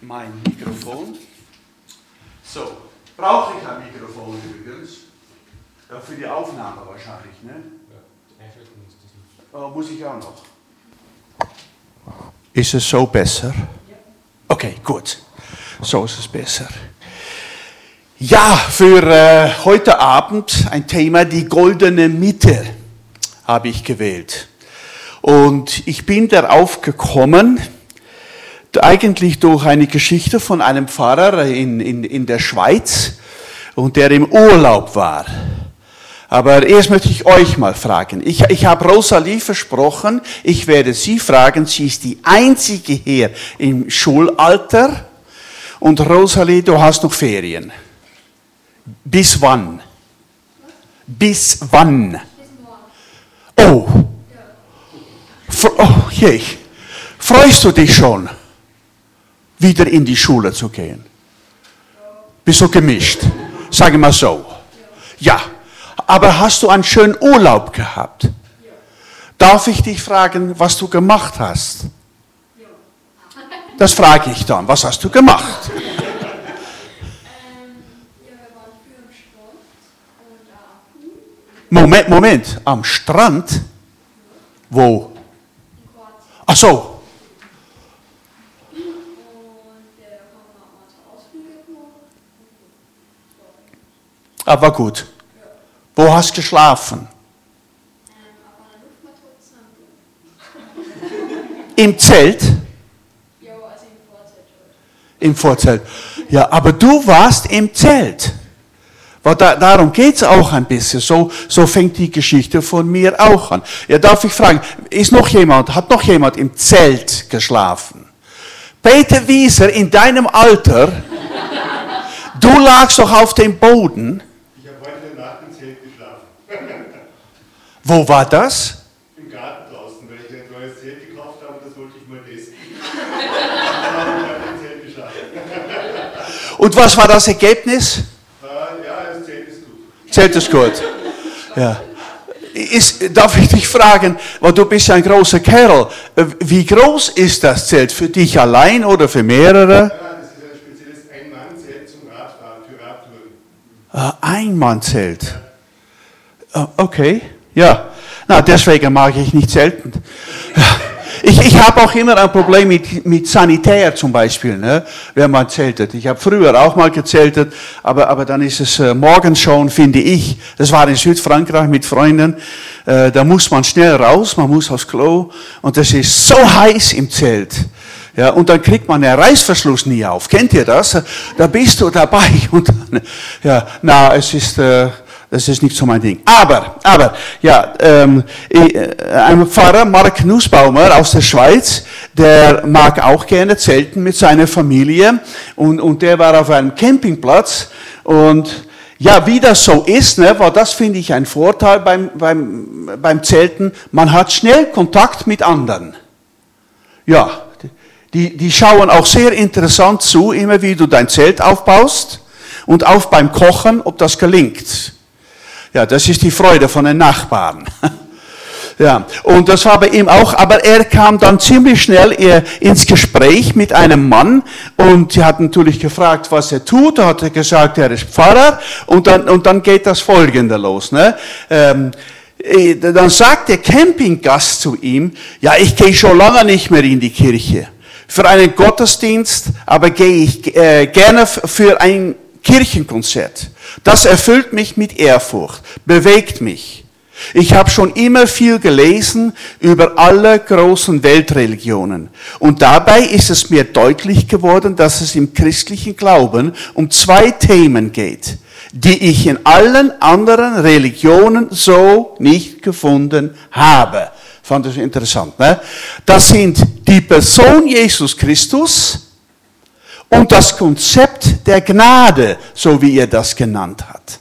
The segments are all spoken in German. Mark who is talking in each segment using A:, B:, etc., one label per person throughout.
A: mein Mikrofon. So, brauche ich ein Mikrofon übrigens? Ja, für die Aufnahme wahrscheinlich, ne? Oh, muss ich auch noch. Ist es so besser? Okay, gut. So ist es besser. Ja, für heute Abend ein Thema, die goldene Mitte, habe ich gewählt. Und ich bin darauf gekommen, eigentlich durch eine Geschichte von einem Pfarrer in der Schweiz, und der im Urlaub war. Aber erst möchte ich euch mal fragen. Ich habe Rosalie versprochen, ich werde sie fragen. Sie ist die einzige hier im Schulalter. Und Rosalie, du hast noch Ferien. Bis wann? Bis wann? Oh. Oh je. Freust du dich schon, wieder in die Schule zu gehen? Bist du gemischt? Sag mal so. Ja. Aber hast du einen schönen Urlaub gehabt? Darf ich dich fragen, was du gemacht hast? Das frage ich dann. Was hast du gemacht? Moment. Am Strand? Wo? Ach so. Aber gut. Wo hast du geschlafen? Im Zelt?
B: Ja, also im Vorzelt.
A: Im Vorzelt. Ja, aber du warst im Zelt. Weil darum geht es auch ein bisschen. So fängt die Geschichte von mir auch an. Ja, darf ich fragen, hat noch jemand im Zelt geschlafen? Peter Wieser, in deinem Alter, du lagst doch auf dem Boden. Wo war das?
C: Im Garten draußen, weil ich ein neues Zelt gekauft habe, das wollte ich mal testen. Ich habe im Zelt geschlafen.
A: Und was war das Ergebnis?
C: Ja, das Zelt ist gut.
A: Zelt ist gut. Ja. Darf ich dich fragen, weil du bist ja ein großer Kerl, wie groß ist das Zelt? Für dich allein oder für mehrere?
C: Ja, das ist ein spezielles Ein-Mann-Zelt zum Radfahren, für Radtouren.
A: Ein-Mann-Zelt. Okay. Ja, deswegen mag ich nicht zelten. Ich habe auch immer ein Problem mit Sanitär zum Beispiel, ne, wenn man zeltet. Ich habe früher auch mal gezeltet, aber dann ist es morgens schon, finde ich, das war in Südfrankreich mit Freunden, da muss man schnell raus, man muss aufs Klo und das ist so heiß im Zelt. Ja, und dann kriegt man den Reißverschluss nie auf. Kennt ihr das? Da bist du dabei und dann, ja, das ist nicht so mein Ding. Aber, ja, ein Pfarrer, Mark Nussbaumer aus der Schweiz, der mag auch gerne zelten mit seiner Familie und der war auf einem Campingplatz und ja, wie das so ist, ne, weil das finde ich ein Vorteil beim Zelten, man hat schnell Kontakt mit anderen. Ja, die schauen auch sehr interessant zu, immer wie du dein Zelt aufbaust und auch beim Kochen, ob das gelingt. Ja, das ist die Freude von den Nachbarn. Ja, und das war bei ihm auch, aber er kam dann ziemlich schnell ins Gespräch mit einem Mann und sie hat natürlich gefragt, was er tut, da hat er gesagt, er ist Pfarrer und dann geht das Folgende los, ne? Dann sagt der Campinggast zu ihm, ja, ich gehe schon lange nicht mehr in die Kirche. Für einen Gottesdienst, aber gehe ich gerne für ein Kirchenkonzert. Das erfüllt mich mit Ehrfurcht, bewegt mich. Ich habe schon immer viel gelesen über alle großen Weltreligionen. Und dabei ist es mir deutlich geworden, dass es im christlichen Glauben um zwei Themen geht, die ich in allen anderen Religionen so nicht gefunden habe. Fand ich interessant, ne? Das sind die Person Jesus Christus und das Konzept der Gnade, so wie er das genannt hat.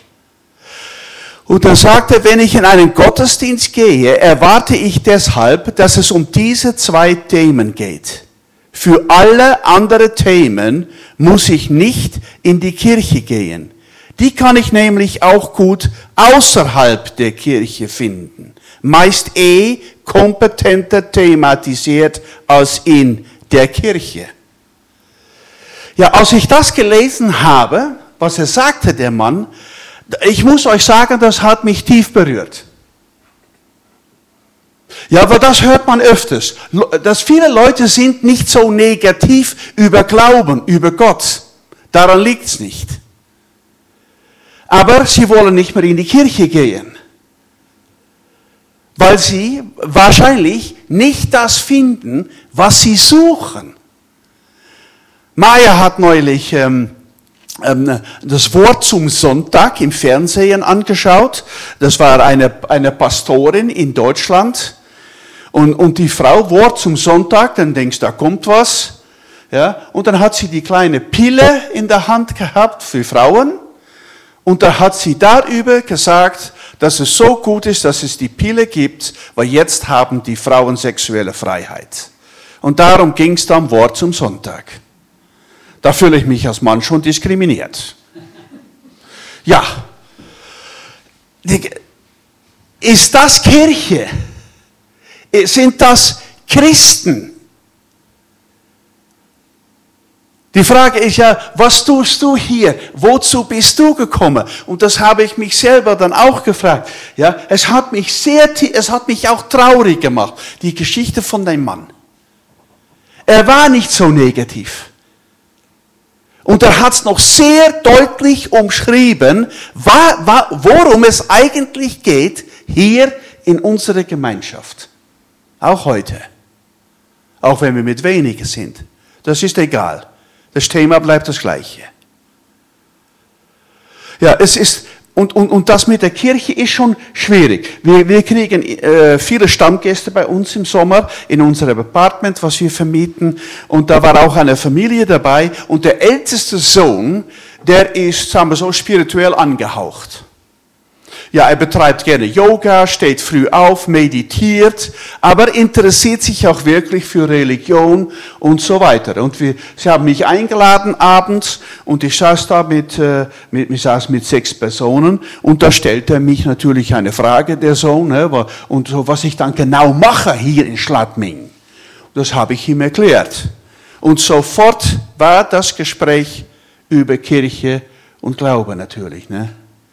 A: Und dann sagt er, wenn ich in einen Gottesdienst gehe, erwarte ich deshalb, dass es um diese zwei Themen geht. Für alle anderen Themen muss ich nicht in die Kirche gehen. Die kann ich nämlich auch gut außerhalb der Kirche finden. Meist kompetenter thematisiert als in der Kirche. Ja, als ich das gelesen habe, was er sagte, der Mann, ich muss euch sagen, das hat mich tief berührt. Ja, aber das hört man öfters, dass viele Leute sind nicht so negativ über Glauben, über Gott. Daran liegt es nicht. Aber sie wollen nicht mehr in die Kirche gehen, weil sie wahrscheinlich nicht das finden, was sie suchen. Maya hat neulich das Wort zum Sonntag im Fernsehen angeschaut. Das war eine Pastorin in Deutschland. Und die Frau, Wort zum Sonntag, dann denkst du, da kommt was. Ja, und dann hat sie die kleine Pille in der Hand gehabt für Frauen. Und da hat sie darüber gesagt, dass es so gut ist, dass es die Pille gibt, weil jetzt haben die Frauen sexuelle Freiheit. Und darum ging es dann Wort zum Sonntag. Da fühle ich mich als Mann schon diskriminiert. Ja. Ist das Kirche? Sind das Christen? Die Frage ist ja, was tust du hier? Wozu bist du gekommen? Und das habe ich mich selber dann auch gefragt. Ja, es hat mich auch traurig gemacht, die Geschichte von dem Mann. Er war nicht so negativ. Und er hat es noch sehr deutlich umschrieben, worum es eigentlich geht hier in unserer Gemeinschaft. Auch heute. Auch wenn wir mit wenigen sind. Das ist egal. Das Thema bleibt das gleiche. Ja, es ist, und das mit der Kirche ist schon schwierig. Wir kriegen viele Stammgäste bei uns im Sommer in unserem Apartment, was wir vermieten. Und da war auch eine Familie dabei. Und der älteste Sohn, der ist, sagen wir so, spirituell angehaucht. Ja, er betreibt gerne Yoga, steht früh auf, meditiert, aber interessiert sich auch wirklich für Religion und so weiter. Und sie haben mich eingeladen abends und ich saß da mit 6 Personen und da stellte er mich natürlich eine Frage, der Sohn, und so, was ich dann genau mache hier in Schladming. Das habe ich ihm erklärt. Und sofort war das Gespräch über Kirche und Glaube natürlich, ne?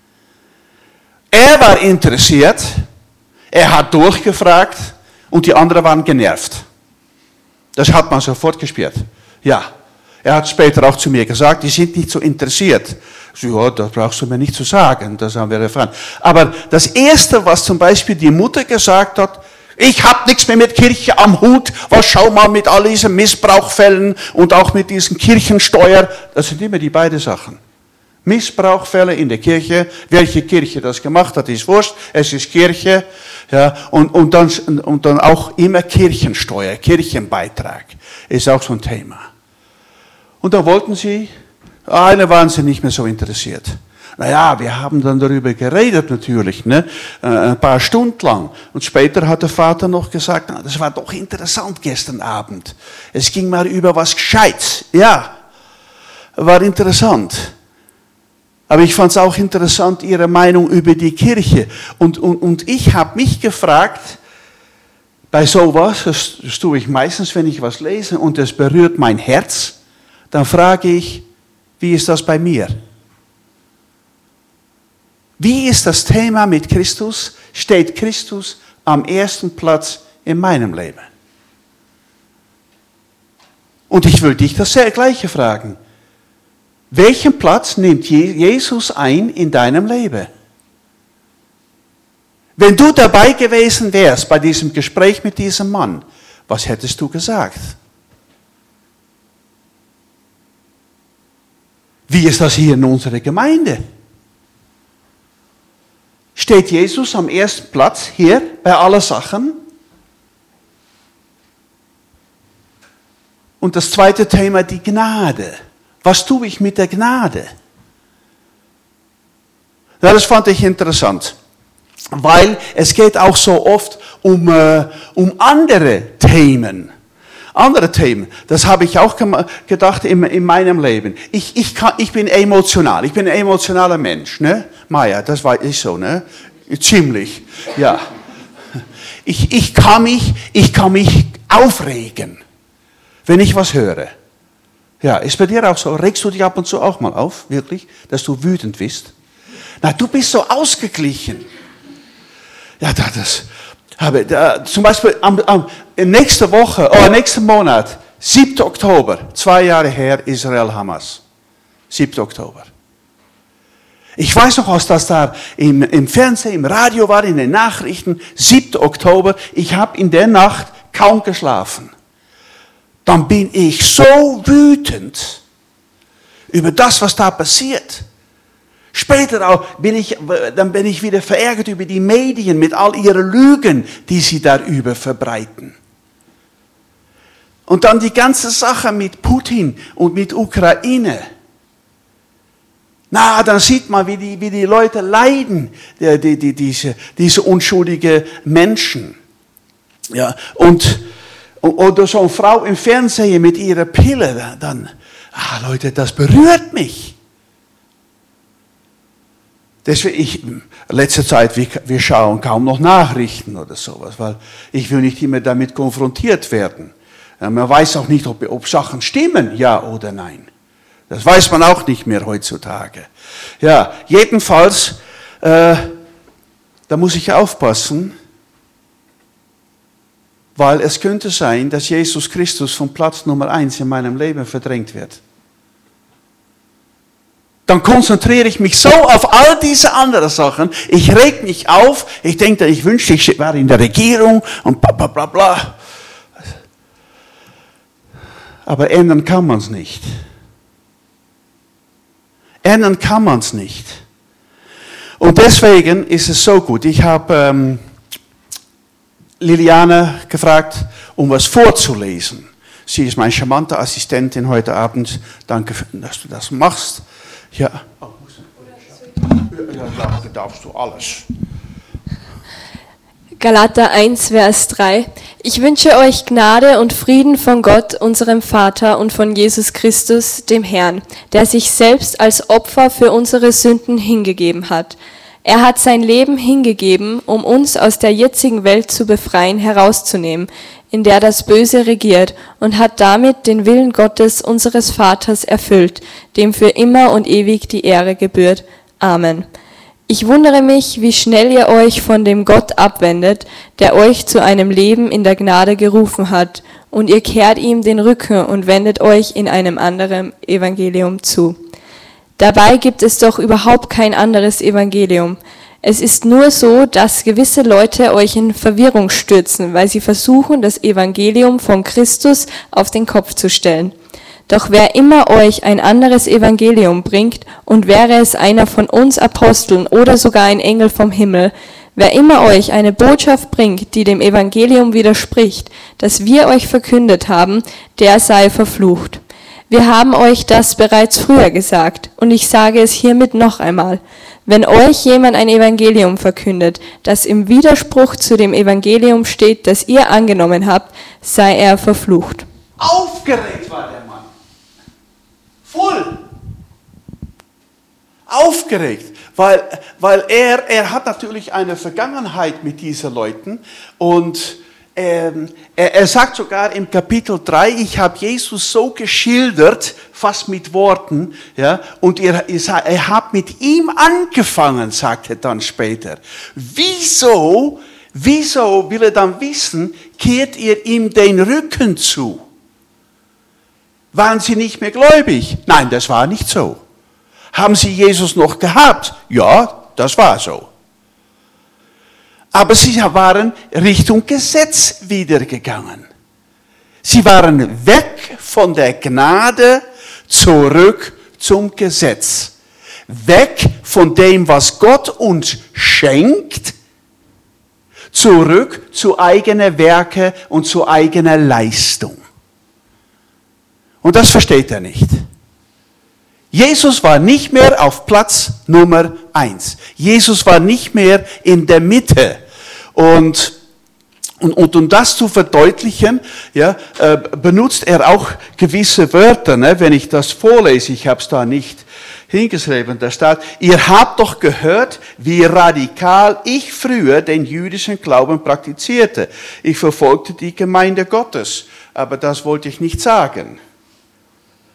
A: Er war interessiert, er hat durchgefragt und die anderen waren genervt. Das hat man sofort gespürt. Ja, er hat später auch zu mir gesagt, die sind nicht so interessiert. So, ja, das brauchst du mir nicht zu sagen, das haben wir erfahren. Aber das Erste, was zum Beispiel die Mutter gesagt hat, ich habe nichts mehr mit Kirche am Hut, was schau mal mit all diesen Missbrauchfällen und auch mit diesen Kirchensteuer, das sind immer die beiden Sachen. Missbrauchfälle in der Kirche, welche Kirche das gemacht hat, ist wurscht, es ist Kirche, ja, und dann auch immer Kirchensteuer, Kirchenbeitrag, ist auch so ein Thema. Und da wollten eine waren sie nicht mehr so interessiert. Naja, wir haben dann darüber geredet natürlich, ne, ein paar Stunden lang. Und später hat der Vater noch gesagt, na, das war doch interessant gestern Abend. Es ging mal über was Gescheites, ja, war interessant. Aber ich fand es auch interessant, Ihre Meinung über die Kirche. Und ich habe mich gefragt, bei sowas, das tue ich meistens, wenn ich was lese und es berührt mein Herz, dann frage ich, wie ist das bei mir? Wie ist das Thema mit Christus? Steht Christus am ersten Platz in meinem Leben? Und ich will dich das Gleiche fragen. Welchen Platz nimmt Jesus ein in deinem Leben? Wenn du dabei gewesen wärst bei diesem Gespräch mit diesem Mann, was hättest du gesagt? Wie ist das hier in unserer Gemeinde? Steht Jesus am ersten Platz hier bei allen Sachen? Und das zweite Thema, die Gnade. Was tue ich mit der Gnade? Ja, das fand ich interessant, weil es geht auch so oft um andere Themen. Andere Themen, das habe ich auch gedacht in meinem Leben. Ich bin emotional, ich bin ein emotionaler Mensch, ne? Maya, das war ich so, ne? Ziemlich, ja. Ich kann mich aufregen, wenn ich was höre. Ja, ist bei dir auch so? Regst du dich ab und zu auch mal auf, wirklich, dass du wütend bist? Na, du bist so ausgeglichen. Ja, zum Beispiel nächsten Monat, 7. Oktober, 2 Jahre her, Israel Hamas. 7. Oktober. Ich weiß noch, was das da im Fernsehen, im Radio war, in den Nachrichten, 7. Oktober. Ich habe in der Nacht kaum geschlafen. Dann bin ich so wütend über das, was da passiert. Später auch bin ich wieder verärgert über die Medien mit all ihren Lügen, die sie darüber verbreiten. Und dann die ganze Sache mit Putin und mit Ukraine. Na, dann sieht man, wie die Leute leiden, diese unschuldigen Menschen. Ja, oder so eine Frau im Fernsehen mit ihrer Pille, dann, Leute, das berührt mich. Deswegen, letzte Zeit, wir schauen kaum noch Nachrichten oder sowas, weil ich will nicht immer damit konfrontiert werden. Man weiß auch nicht, ob Sachen stimmen, ja oder nein. Das weiß man auch nicht mehr heutzutage. Ja, jedenfalls, da muss ich aufpassen, weil es könnte sein, dass Jesus Christus von Platz Nummer 1 in meinem Leben verdrängt wird. Dann konzentriere ich mich so auf all diese anderen Sachen. Ich reg mich auf. Ich denke, ich wünschte, ich wäre in der Regierung und bla bla bla bla. Aber ändern kann man es nicht. Ändern kann man es nicht. Und deswegen ist es so gut. Ich habe Liliane gefragt, um was vorzulesen. Sie ist meine charmante Assistentin heute Abend. Danke, dass du das machst. Ja, da darfst du alles.
B: Galater 1, Vers 3. Ich wünsche euch Gnade und Frieden von Gott, unserem Vater, und von Jesus Christus, dem Herrn, der sich selbst als Opfer für unsere Sünden hingegeben hat. Er hat sein Leben hingegeben, um uns aus der jetzigen Welt zu befreien, herauszunehmen, in der das Böse regiert, und hat damit den Willen Gottes, unseres Vaters, erfüllt, dem für immer und ewig die Ehre gebührt. Amen. Ich wundere mich, wie schnell ihr euch von dem Gott abwendet, der euch zu einem Leben in der Gnade gerufen hat, und ihr kehrt ihm den Rücken und wendet euch in einem anderen Evangelium zu. Dabei gibt es doch überhaupt kein anderes Evangelium. Es ist nur so, dass gewisse Leute euch in Verwirrung stürzen, weil sie versuchen, das Evangelium von Christus auf den Kopf zu stellen. Doch wer immer euch ein anderes Evangelium bringt, und wäre es einer von uns Aposteln oder sogar ein Engel vom Himmel, wer immer euch eine Botschaft bringt, die dem Evangelium widerspricht, das wir euch verkündet haben, der sei verflucht. Wir haben euch das bereits früher gesagt, und ich sage es hiermit noch einmal. Wenn euch jemand ein Evangelium verkündet, das im Widerspruch zu dem Evangelium steht, das ihr angenommen habt, sei er verflucht.
A: Aufgeregt war der Mann. Voll. Aufgeregt. Weil er hat natürlich eine Vergangenheit mit diesen Leuten, und er sagt sogar im Kapitel 3, ich habe Jesus so geschildert, fast mit Worten, ja, und ihr habt mit ihm angefangen, sagt er dann später. Wieso will er dann wissen, kehrt ihr ihm den Rücken zu? Waren sie nicht mehr gläubig? Nein, das war nicht so. Haben sie Jesus noch gehabt? Ja, das war so. Aber sie waren Richtung Gesetz wiedergegangen. Sie waren weg von der Gnade zurück zum Gesetz. Weg von dem, was Gott uns schenkt, zurück zu eigenen Werke und zu eigener Leistung. Und das versteht er nicht. Jesus war nicht mehr auf Platz Nummer 1. Jesus war nicht mehr in der Mitte. Und um das zu verdeutlichen, ja, benutzt er auch gewisse Wörter. Ne? Wenn ich das vorlese, ich habe es da nicht hingeschrieben, da steht, ihr habt doch gehört, wie radikal ich früher den jüdischen Glauben praktizierte. Ich verfolgte die Gemeinde Gottes, aber das wollte ich nicht sagen.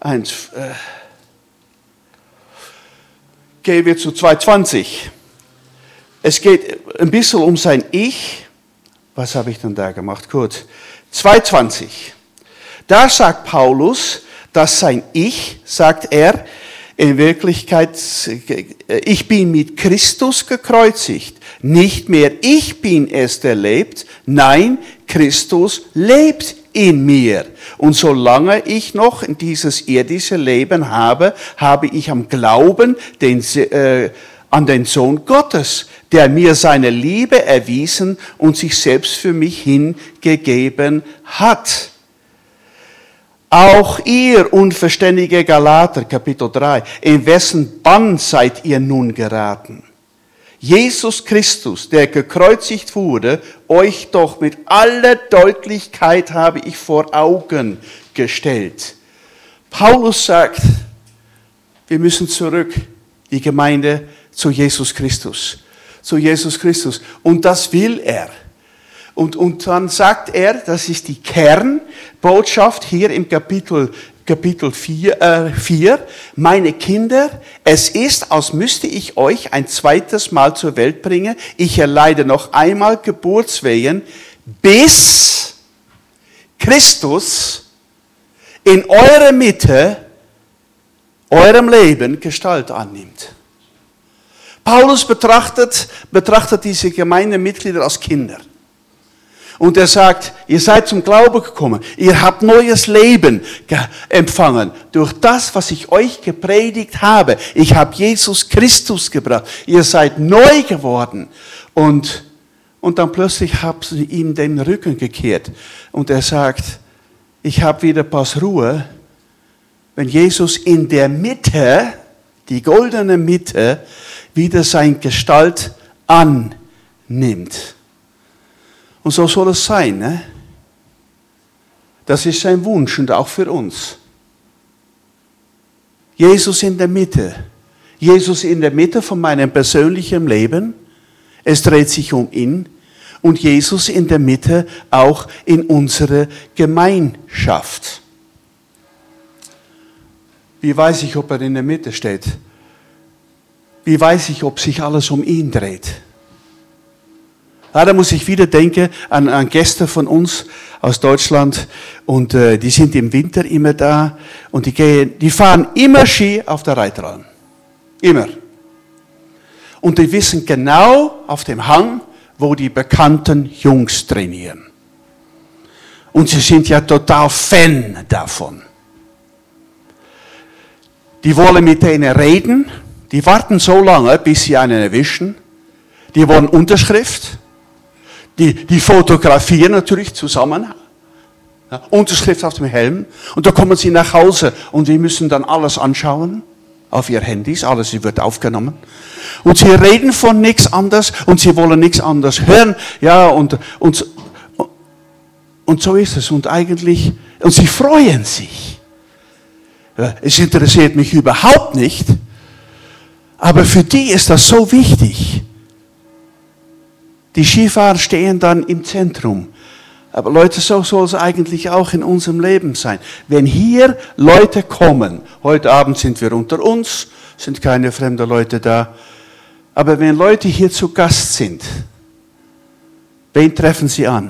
A: Gehen wir zu 2,20. Es geht ein bisschen um sein Ich. Was habe ich denn da gemacht? Gut. 2,20. Da sagt Paulus, dass sein Ich, sagt er, in Wirklichkeit, ich bin mit Christus gekreuzigt. Nicht mehr ich bin es, der lebt. Nein, Christus lebt in mir. Und solange ich noch dieses irdische Leben habe, habe ich am Glauben an den Sohn Gottes, der mir seine Liebe erwiesen und sich selbst für mich hingegeben hat. Auch ihr unverständige Galater, Kapitel 3, in wessen Bann seid ihr nun geraten? Jesus Christus, der gekreuzigt wurde, euch doch mit aller Deutlichkeit habe ich vor Augen gestellt. Paulus sagt, wir müssen zurück, die Gemeinde, zu Jesus Christus. Zu Jesus Christus. Und das will er. Und dann sagt er, das ist die Kernbotschaft hier im Kapitel 4, meine Kinder, es ist, als müsste ich euch ein zweites Mal zur Welt bringen. Ich erleide noch einmal Geburtswehen, bis Christus in eurer Mitte, eurem Leben Gestalt annimmt. Paulus betrachtet diese Gemeindemitglieder als Kinder. Und er sagt, ihr seid zum Glauben gekommen, ihr habt neues Leben empfangen durch das, was ich euch gepredigt habe. Ich habe Jesus Christus gebracht. Ihr seid neu geworden. Und dann plötzlich habt sie ihm den Rücken gekehrt. Und er sagt, ich habe wieder etwas Ruhe, wenn Jesus in der Mitte, die goldene Mitte, wieder seine Gestalt annimmt. Und so soll es sein. Ne? Das ist sein Wunsch und auch für uns. Jesus in der Mitte. Jesus in der Mitte von meinem persönlichen Leben. Es dreht sich um ihn. Und Jesus in der Mitte auch in unserer Gemeinschaft. Wie weiß ich, ob er in der Mitte steht? Wie weiß ich, ob sich alles um ihn dreht? Ja, da muss ich wieder denken an Gäste von uns aus Deutschland und die sind im Winter immer da und die fahren immer Ski auf der Reiteralm. Immer. Und die wissen genau auf dem Hang, wo die bekannten Jungs trainieren. Und sie sind ja total Fan davon. Die wollen mit denen reden, die warten so lange, bis sie einen erwischen. Die wollen Unterschrift. Die fotografieren natürlich zusammen. Ja, Unterschrift auf dem Helm. Und da kommen sie nach Hause und wir müssen dann alles anschauen. Auf ihr Handys, alles wird aufgenommen. Und sie reden von nichts anderes und sie wollen nichts anderes hören. Ja, und so ist es. Und sie freuen sich. Ja, es interessiert mich überhaupt nicht. Aber für die ist das so wichtig. Die Skifahrer stehen dann im Zentrum. Aber Leute, so soll es eigentlich auch in unserem Leben sein. Wenn hier Leute kommen, heute Abend sind wir unter uns, sind keine fremden Leute da, aber wenn Leute hier zu Gast sind, wen treffen sie an?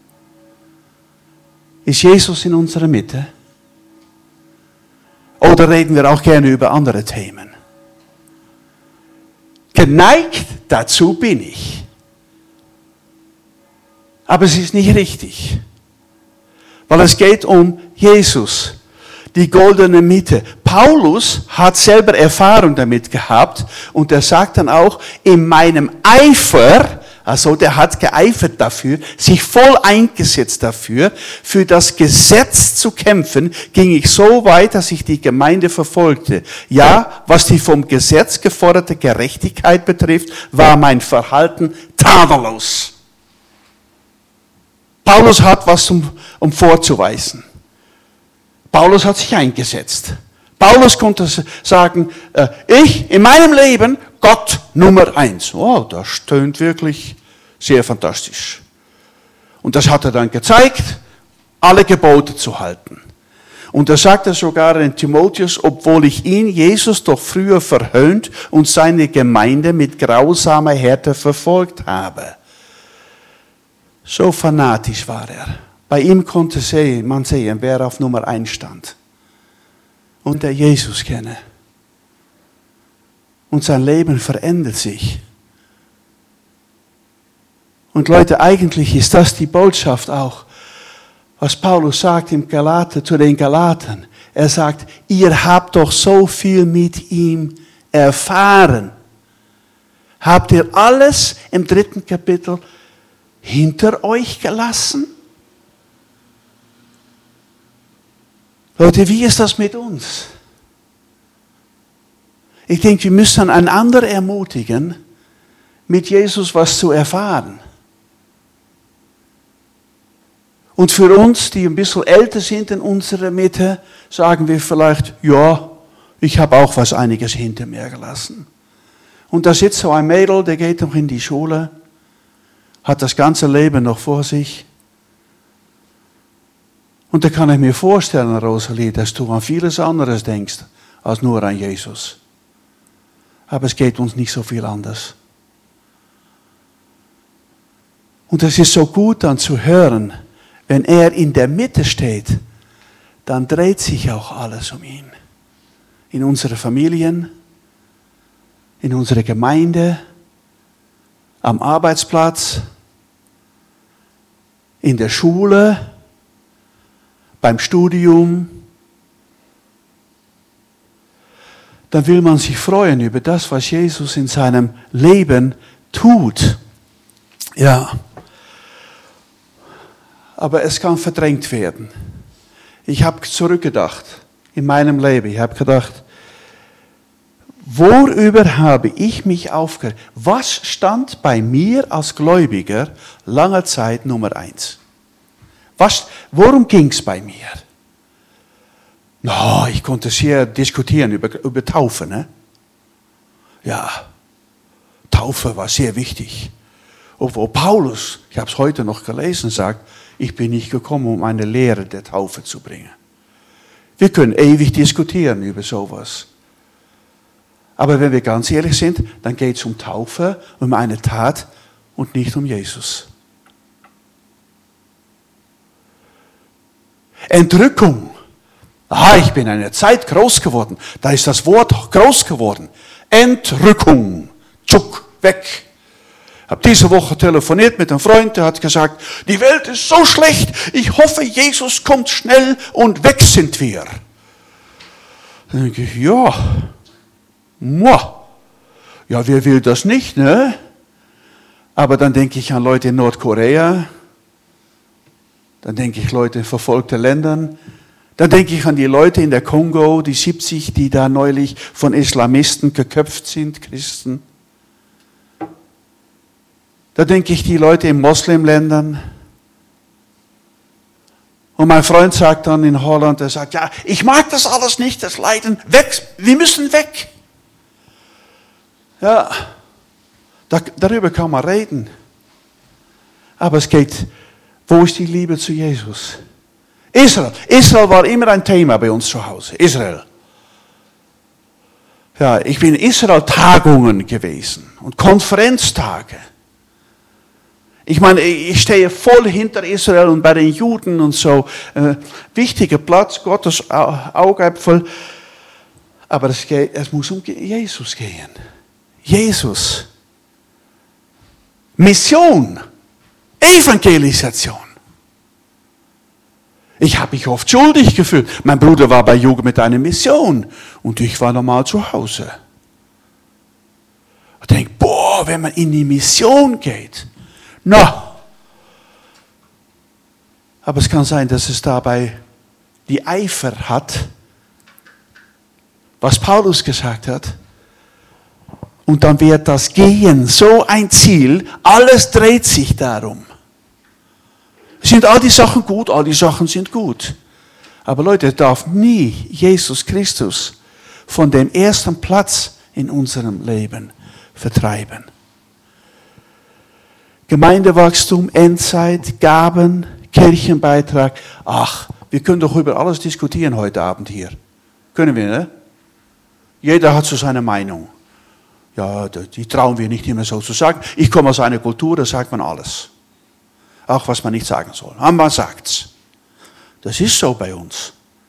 A: Ist Jesus in unserer Mitte? Oder reden wir auch gerne über andere Themen? Geneigt dazu bin ich. Aber es ist nicht richtig. Weil es geht um Jesus, die goldene Mitte. Paulus hat selber Erfahrung damit gehabt und er sagt dann auch, in meinem Eifer, also der hat geeifert dafür, sich voll eingesetzt dafür, für das Gesetz zu kämpfen, ging ich so weit, dass ich die Gemeinde verfolgte. Ja, was die vom Gesetz geforderte Gerechtigkeit betrifft, war mein Verhalten tadellos. Paulus hat was um vorzuweisen. Paulus hat sich eingesetzt. Paulus konnte sagen, ich in meinem Leben Gott Nummer 1. Oh, das tönt wirklich sehr fantastisch. Und das hat er dann gezeigt, alle Gebote zu halten. Und da sagt er sogar in Timotheus, obwohl ich ihn, Jesus, doch früher verhöhnt und seine Gemeinde mit grausamer Härte verfolgt habe. So fanatisch war er. Bei ihm konnte man sehen, wer auf Nummer 1 stand. Und der Jesus kenne. Und sein Leben verändert sich. Und Leute, eigentlich ist das die Botschaft auch, was Paulus sagt im zu den Galatern. Er sagt, ihr habt doch so viel mit ihm erfahren. Habt ihr alles im 3. Kapitel hinter euch gelassen? Leute, wie ist das mit uns? Ich denke, wir müssen einander ermutigen, mit Jesus was zu erfahren. Und für uns, die ein bisschen älter sind in unserer Mitte, sagen wir vielleicht, ja, ich habe auch einiges hinter mir gelassen. Und da sitzt so ein Mädel, der geht noch in die Schule, hat das ganze Leben noch vor sich. Und da kann ich mir vorstellen, Rosalie, dass du an vieles anderes denkst, als nur an Jesus. Aber es geht uns nicht so viel anders. Und es ist so gut dann zu hören, wenn er in der Mitte steht, dann dreht sich auch alles um ihn. In unsere Familien, in unsere Gemeinde, am Arbeitsplatz, in der Schule, beim Studium. Dann will man sich freuen über das, was Jesus in seinem Leben tut. Ja. Aber es kann verdrängt werden. Ich habe zurückgedacht in meinem Leben. Ich habe gedacht, worüber habe ich mich aufgeregt? Was stand bei mir als Gläubiger lange Zeit Nummer 1? Worum ging es bei mir? No, ich konnte sehr diskutieren über Taufe. Ne? Ja, Taufe war sehr wichtig. Obwohl Paulus, ich habe es heute noch gelesen, sagt, ich bin nicht gekommen, um eine Lehre der Taufe zu bringen. Wir können ewig diskutieren über sowas. Aber wenn wir ganz ehrlich sind, dann geht es um Taufe, um eine Tat und nicht um Jesus. Entrückung. Ich bin in einer Zeit groß geworden. Da ist das Wort groß geworden. Entrückung. Tschuck, weg. Ich habe diese Woche telefoniert mit einem Freund, der hat gesagt, die Welt ist so schlecht, ich hoffe, Jesus kommt schnell und weg sind wir. Dann denke ich, ja, wer will das nicht, ne? Aber dann denke ich an Leute in Nordkorea, dann denke ich Leute in verfolgten Ländern, dann denke ich an die Leute in der Kongo, die 70, die da neulich von Islamisten geköpft sind, Christen. Da denke ich die Leute in Muslimländern. Und mein Freund sagt dann in Holland, er sagt, ja, ich mag das alles nicht, das Leiden, weg, wir müssen weg. Ja, darüber kann man reden. Aber es geht, wo ist die Liebe zu Jesus? Israel war immer ein Thema bei uns zu Hause. Israel. Ja, ich bin in Israel-Tagungen gewesen und Konferenztage. Ich meine, ich stehe voll hinter Israel und bei den Juden und so. Wichtiger Platz, Gottes Augapfel. Aber es muss um Jesus gehen. Jesus. Mission. Evangelisation. Ich habe mich oft schuldig gefühlt. Mein Bruder war bei Jugend mit einer Mission und ich war normal zu Hause. Ich denke, wenn man in die Mission geht, aber es kann sein, dass es dabei die Eifer hat, was Paulus gesagt hat. Und dann wird das Gehen so ein Ziel, alles dreht sich darum. Sind all die Sachen gut? All die Sachen sind gut. Aber Leute, es darf nie Jesus Christus von dem ersten Platz in unserem Leben vertreiben. Gemeindewachstum, Endzeit, Gaben, Kirchenbeitrag. Ach, wir können doch über alles diskutieren heute Abend hier. Können wir, ne? Jeder hat so seine Meinung. Ja, die trauen wir nicht immer so zu sagen. Ich komme aus einer Kultur, da sagt man alles. Auch was man nicht sagen soll. Aber man sagt's. Das ist so bei uns.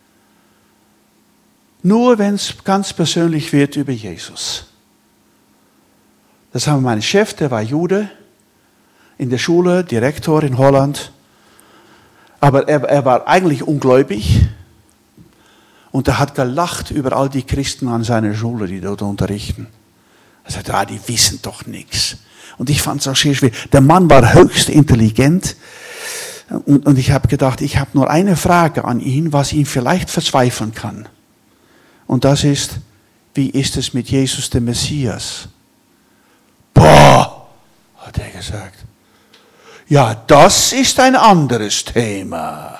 A: Nur wenn es ganz persönlich wird über Jesus. Das haben mein Chef, der war Jude, in der Schule, Direktor in Holland. Aber er war eigentlich ungläubig. Und er hat gelacht über all die Christen an seiner Schule, die dort unterrichten. Er sagte, die wissen doch nichts. Und ich fand es auch sehr schwer. Der Mann war höchst intelligent. Und ich habe gedacht, ich habe nur eine Frage an ihn, was ihn vielleicht verzweifeln kann. Und das ist, wie ist es mit Jesus, dem Messias? Boah, hat er gesagt. Ja, das ist ein anderes Thema.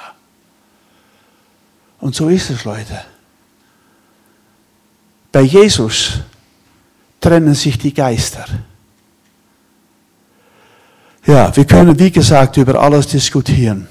A: Und so ist es, Leute. Bei Jesus trennen sich die Geister. Ja, wir können, wie gesagt, über alles diskutieren.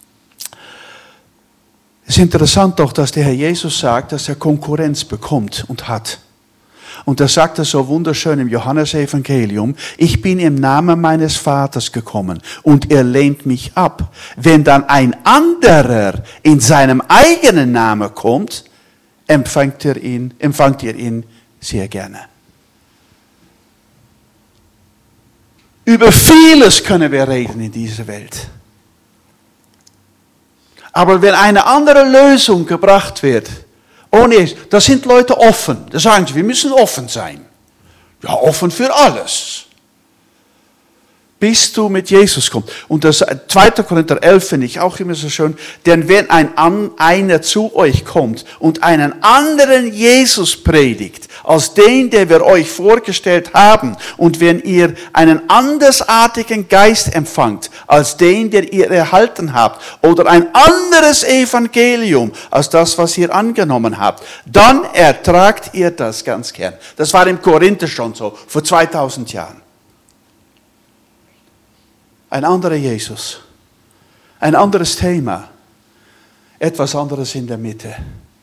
A: Es ist interessant doch, dass der Herr Jesus sagt, dass er Konkurrenz bekommt und hat. Und er sagt es so wunderschön im Johannesevangelium, ich bin im Namen meines Vaters gekommen und er lehnt mich ab. Wenn dann ein anderer in seinem eigenen Namen kommt, empfangt ihr ihn sehr gerne. Über vieles können wir reden in dieser Welt. Aber wenn eine andere Lösung gebracht wird, da sind Leute offen. Da sagen sie, wir müssen offen sein. Ja, offen für alles. Bis du mit Jesus kommst. Und das 2. Korinther 11 finde ich auch immer so schön. Denn wenn einer zu euch kommt und einen anderen Jesus predigt, als den wir euch vorgestellt haben, und wenn ihr einen andersartigen Geist empfangt, als den ihr erhalten habt, oder ein anderes Evangelium, als das, was ihr angenommen habt, dann ertragt ihr das ganz gern. Das war im Korinther schon so, vor 2000 Jahren. Ein anderer Jesus, ein anderes Thema, etwas anderes in der Mitte.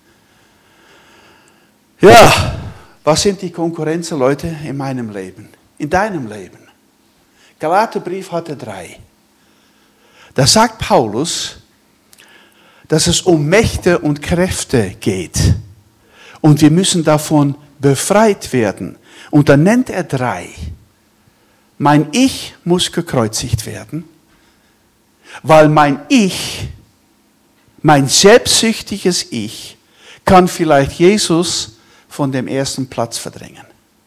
A: Ja, was sind die Konkurrenzen, Leute, in meinem Leben, in deinem Leben? Galaterbrief hatte 3. Da sagt Paulus, dass es um Mächte und Kräfte geht. Und wir müssen davon befreit werden. Und dann nennt er 3. Mein Ich muss gekreuzigt werden, weil mein Ich, mein selbstsüchtiges Ich, kann vielleicht Jesus von dem ersten Platz verdrängen.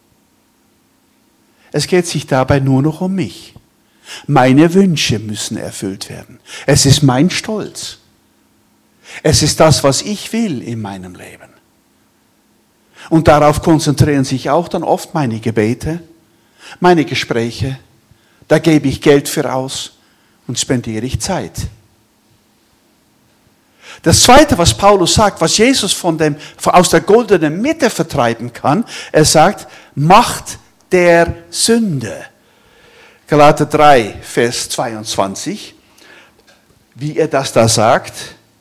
A: Es geht sich dabei nur noch um mich. Meine Wünsche müssen erfüllt werden. Es ist mein Stolz. Es ist das, was ich will in meinem Leben. Und darauf konzentrieren sich auch dann oft meine Gebete, meine Gespräche, da gebe ich Geld für aus und spendiere ich Zeit. Das Zweite, was Paulus sagt, was Jesus aus der goldenen Mitte vertreiben kann, er sagt, Macht der Sünde. Galater 3, Vers 22, wie er das da sagt.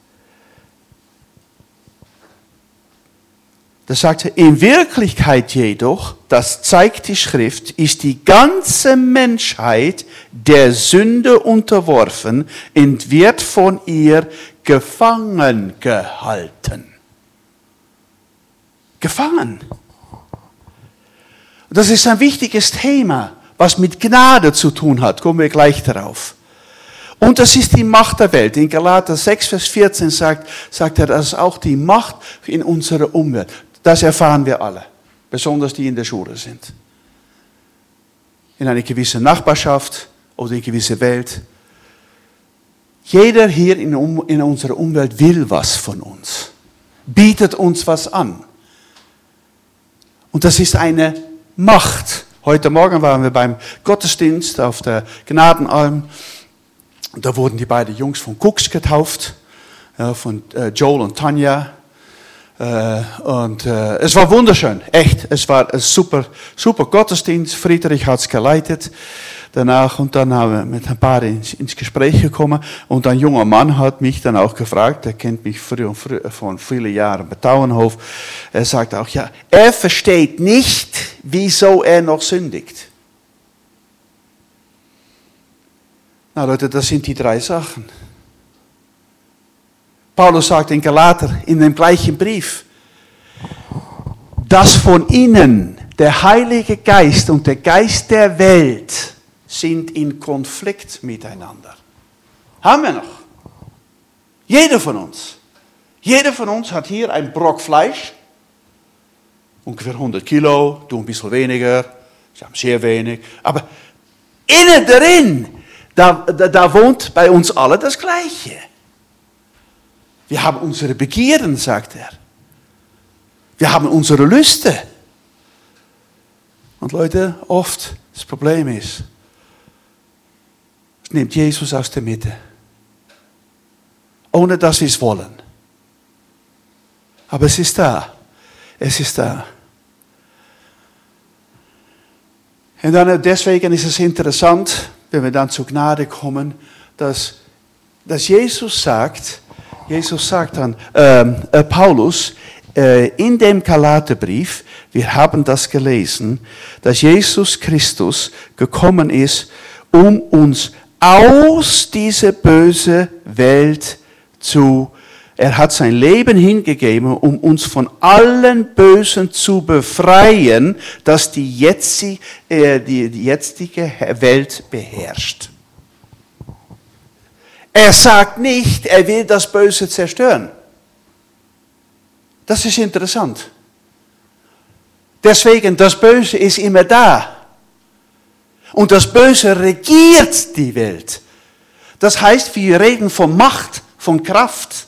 A: Da sagt er, in Wirklichkeit jedoch, das zeigt die Schrift, ist die ganze Menschheit der Sünde unterworfen und wird von ihr gefangen gehalten. Gefangen. Das ist ein wichtiges Thema, was mit Gnade zu tun hat. Kommen wir gleich darauf. Und das ist die Macht der Welt. In Galater 6, Vers 14 sagt er, das ist auch die Macht in unserer Umwelt. Das erfahren wir alle, besonders die in der Schule sind. In einer gewissen Nachbarschaft oder in einer gewissen Welt. Jeder hier in unserer Umwelt will was von uns, bietet uns was an. Und das ist eine Macht. Heute Morgen waren wir beim Gottesdienst auf der Gnadenalm. Da wurden die beiden Jungs von Cooks getauft, von Joel und Tanja. Und es war wunderschön, echt. Es war ein super Gottesdienst. Friedrich hat es geleitet. danach und dann haben wir mit ein paar ins Gespräch gekommen und ein junger Mann hat mich dann auch gefragt, der kennt mich von vielen Jahren bei Tauernhof, er sagt auch, ja, er versteht nicht, wieso er noch sündigt. Na Leute, das sind die 3 Sachen. Paulus sagt in Galater, in dem gleichen Brief, dass von innen der Heilige Geist und der Geist der Welt sind in Konflikt miteinander. Haben wir noch. Jeder von uns. Jeder von uns hat hier ein Brock Fleisch, ungefähr 100 Kilo, du ein bisschen weniger, sie haben sehr wenig, aber innen drin, da wohnt bei uns alle das Gleiche. Wir haben unsere Begierden, sagt er. Wir haben unsere Lüste. Und Leute, oft das Problem ist, es nimmt Jesus aus der Mitte. Ohne dass wir es wollen. Aber es ist da. Es ist da. Und dann, deswegen ist es interessant, wenn wir dann zur Gnade kommen, dass Jesus sagt dann, Paulus, in dem Galaterbrief, wir haben das gelesen, dass Jesus Christus gekommen ist, um uns aus dieser bösen Welt er hat sein Leben hingegeben, um uns von allen Bösen zu befreien, das die jetzige Welt beherrscht. Er sagt nicht, er will das Böse zerstören. Das ist interessant. Deswegen, das Böse ist immer da. Und das Böse regiert die Welt. Das heißt, wir reden von Macht, von Kraft.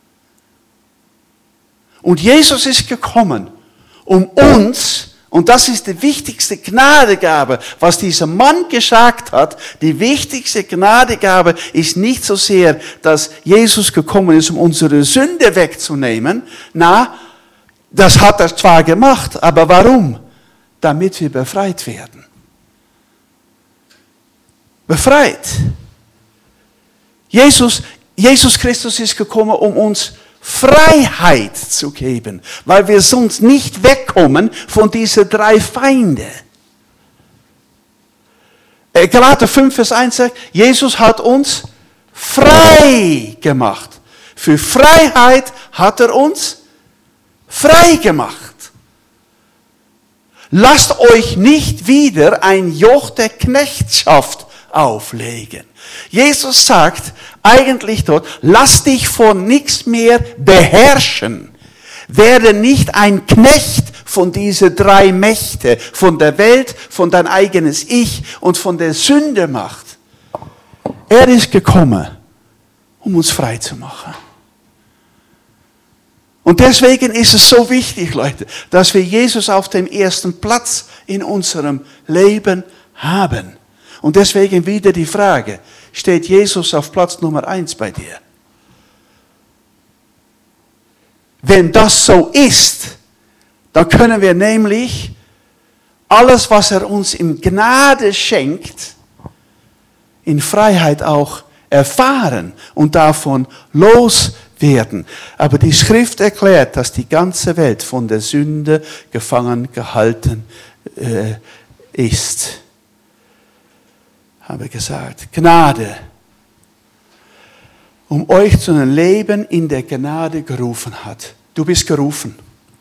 A: Und Jesus ist gekommen, um uns, und das ist die wichtigste Gnadegabe, was dieser Mann gesagt hat, die wichtigste Gnadegabe ist nicht so sehr, dass Jesus gekommen ist, um unsere Sünde wegzunehmen. Na, das hat er zwar gemacht, aber warum? Damit wir befreit werden. Befreit. Jesus Christus ist gekommen, um uns Freiheit zu geben, weil wir sonst nicht wegkommen von diesen 3 Feinde. Galater 5, Vers 1 sagt, Jesus hat uns frei gemacht. Für Freiheit hat er uns frei gemacht. Lasst euch nicht wieder ein Joch der Knechtschaft auflegen. Jesus sagt eigentlich dort, lass dich von nichts mehr beherrschen. Werde nicht ein Knecht von diesen 3 Mächte, von der Welt, von dein eigenes Ich und von der Sündemacht. Er ist gekommen, um uns frei zu machen. Und deswegen ist es so wichtig, Leute, dass wir Jesus auf dem ersten Platz in unserem Leben haben. Und deswegen wieder die Frage, steht Jesus auf Platz Nummer 1 bei dir? Wenn das so ist, dann können wir nämlich alles, was er uns in Gnade schenkt, in Freiheit auch erfahren und davon loswerden. Aber die Schrift erklärt, dass die ganze Welt von der Sünde gefangen gehalten ist. Habe gesagt, Gnade, um euch zu einem Leben in der Gnade gerufen hat. Du bist gerufen.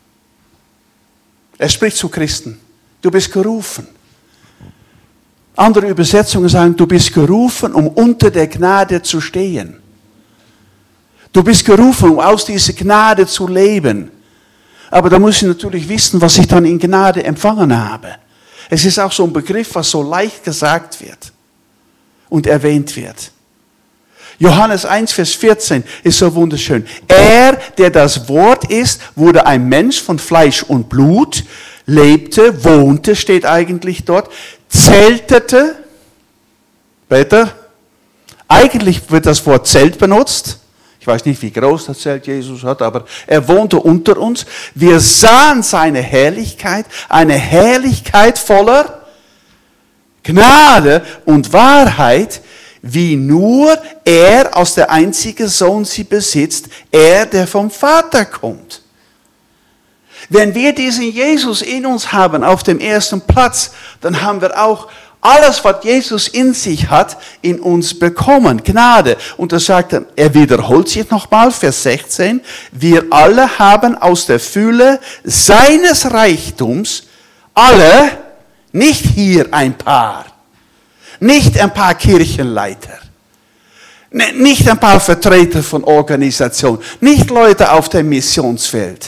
A: Er spricht zu Christen. Du bist gerufen. Andere Übersetzungen sagen, du bist gerufen, um unter der Gnade zu stehen. Du bist gerufen, um aus dieser Gnade zu leben. Aber da muss ich natürlich wissen, was ich dann in Gnade empfangen habe. Es ist auch so ein Begriff, was so leicht gesagt wird und erwähnt wird. Johannes 1, Vers 14 ist so wunderschön. Er, der das Wort ist, wurde ein Mensch von Fleisch und Blut, lebte, wohnte, steht eigentlich dort, zeltete. Peter, eigentlich wird das Wort Zelt benutzt. Ich weiß nicht, wie groß das Zelt Jesus hat, aber er wohnte unter uns. Wir sahen seine Herrlichkeit, eine Herrlichkeit voller Gnade und Wahrheit, wie nur er als der einzige Sohn sie besitzt, er, der vom Vater kommt. Wenn wir diesen Jesus in uns haben, auf dem ersten Platz, dann haben wir auch alles, was Jesus in sich hat, in uns bekommen. Gnade. Und er sagt dann, er wiederholt sich nochmal, Vers 16, wir alle haben aus der Fülle seines Reichtums, alle, nicht hier ein paar, nicht ein paar Kirchenleiter, nicht ein paar Vertreter von Organisationen, nicht Leute auf dem Missionsfeld.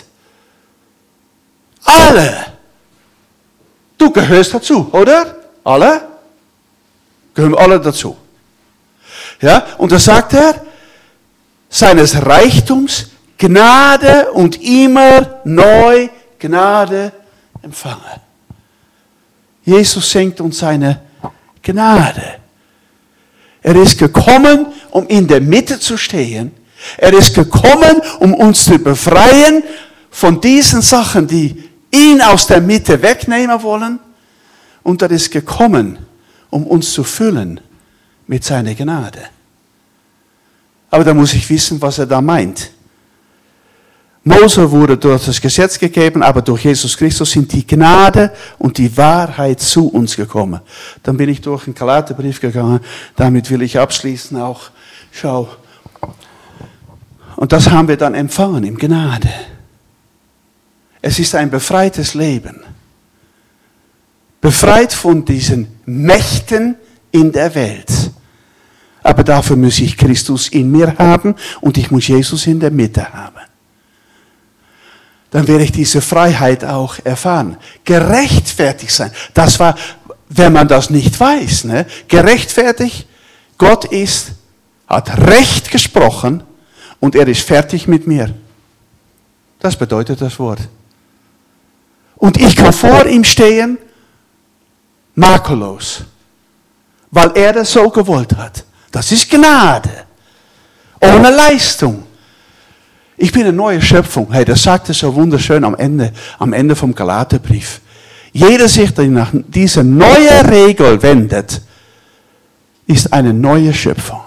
A: Alle. Du gehörst dazu, oder? Alle? Gehören alle dazu. Ja, und da sagt er, seines Reichtums Gnade und immer neu Gnade empfange. Jesus schenkt uns seine Gnade. Er ist gekommen, um in der Mitte zu stehen. Er ist gekommen, um uns zu befreien von diesen Sachen, die ihn aus der Mitte wegnehmen wollen. Und er ist gekommen, um uns zu füllen mit seiner Gnade. Aber da muss ich wissen, was er da meint. Mose wurde durch das Gesetz gegeben, aber durch Jesus Christus sind die Gnade und die Wahrheit zu uns gekommen. Dann bin ich durch den Galaterbrief gegangen, damit will ich abschließen auch. Schau. Und das haben wir dann empfangen in Gnade. Es ist ein befreites Leben. Befreit von diesen Mächten in der Welt. Aber dafür muss ich Christus in mir haben und ich muss Jesus in der Mitte haben. Dann werde ich diese Freiheit auch erfahren. Gerechtfertigt sein. Das war, wenn man das nicht weiß, ne? Gerechtfertigt, Gott hat Recht gesprochen und er ist fertig mit mir. Das bedeutet das Wort. Und ich kann vor ihm stehen, makellos. Weil er das so gewollt hat. Das ist Gnade. Ohne Leistung. Ich bin eine neue Schöpfung. Hey, das sagt er so wunderschön am Ende vom Galaterbrief. Jeder sich, der nach dieser neuen Regel wendet, ist eine neue Schöpfung.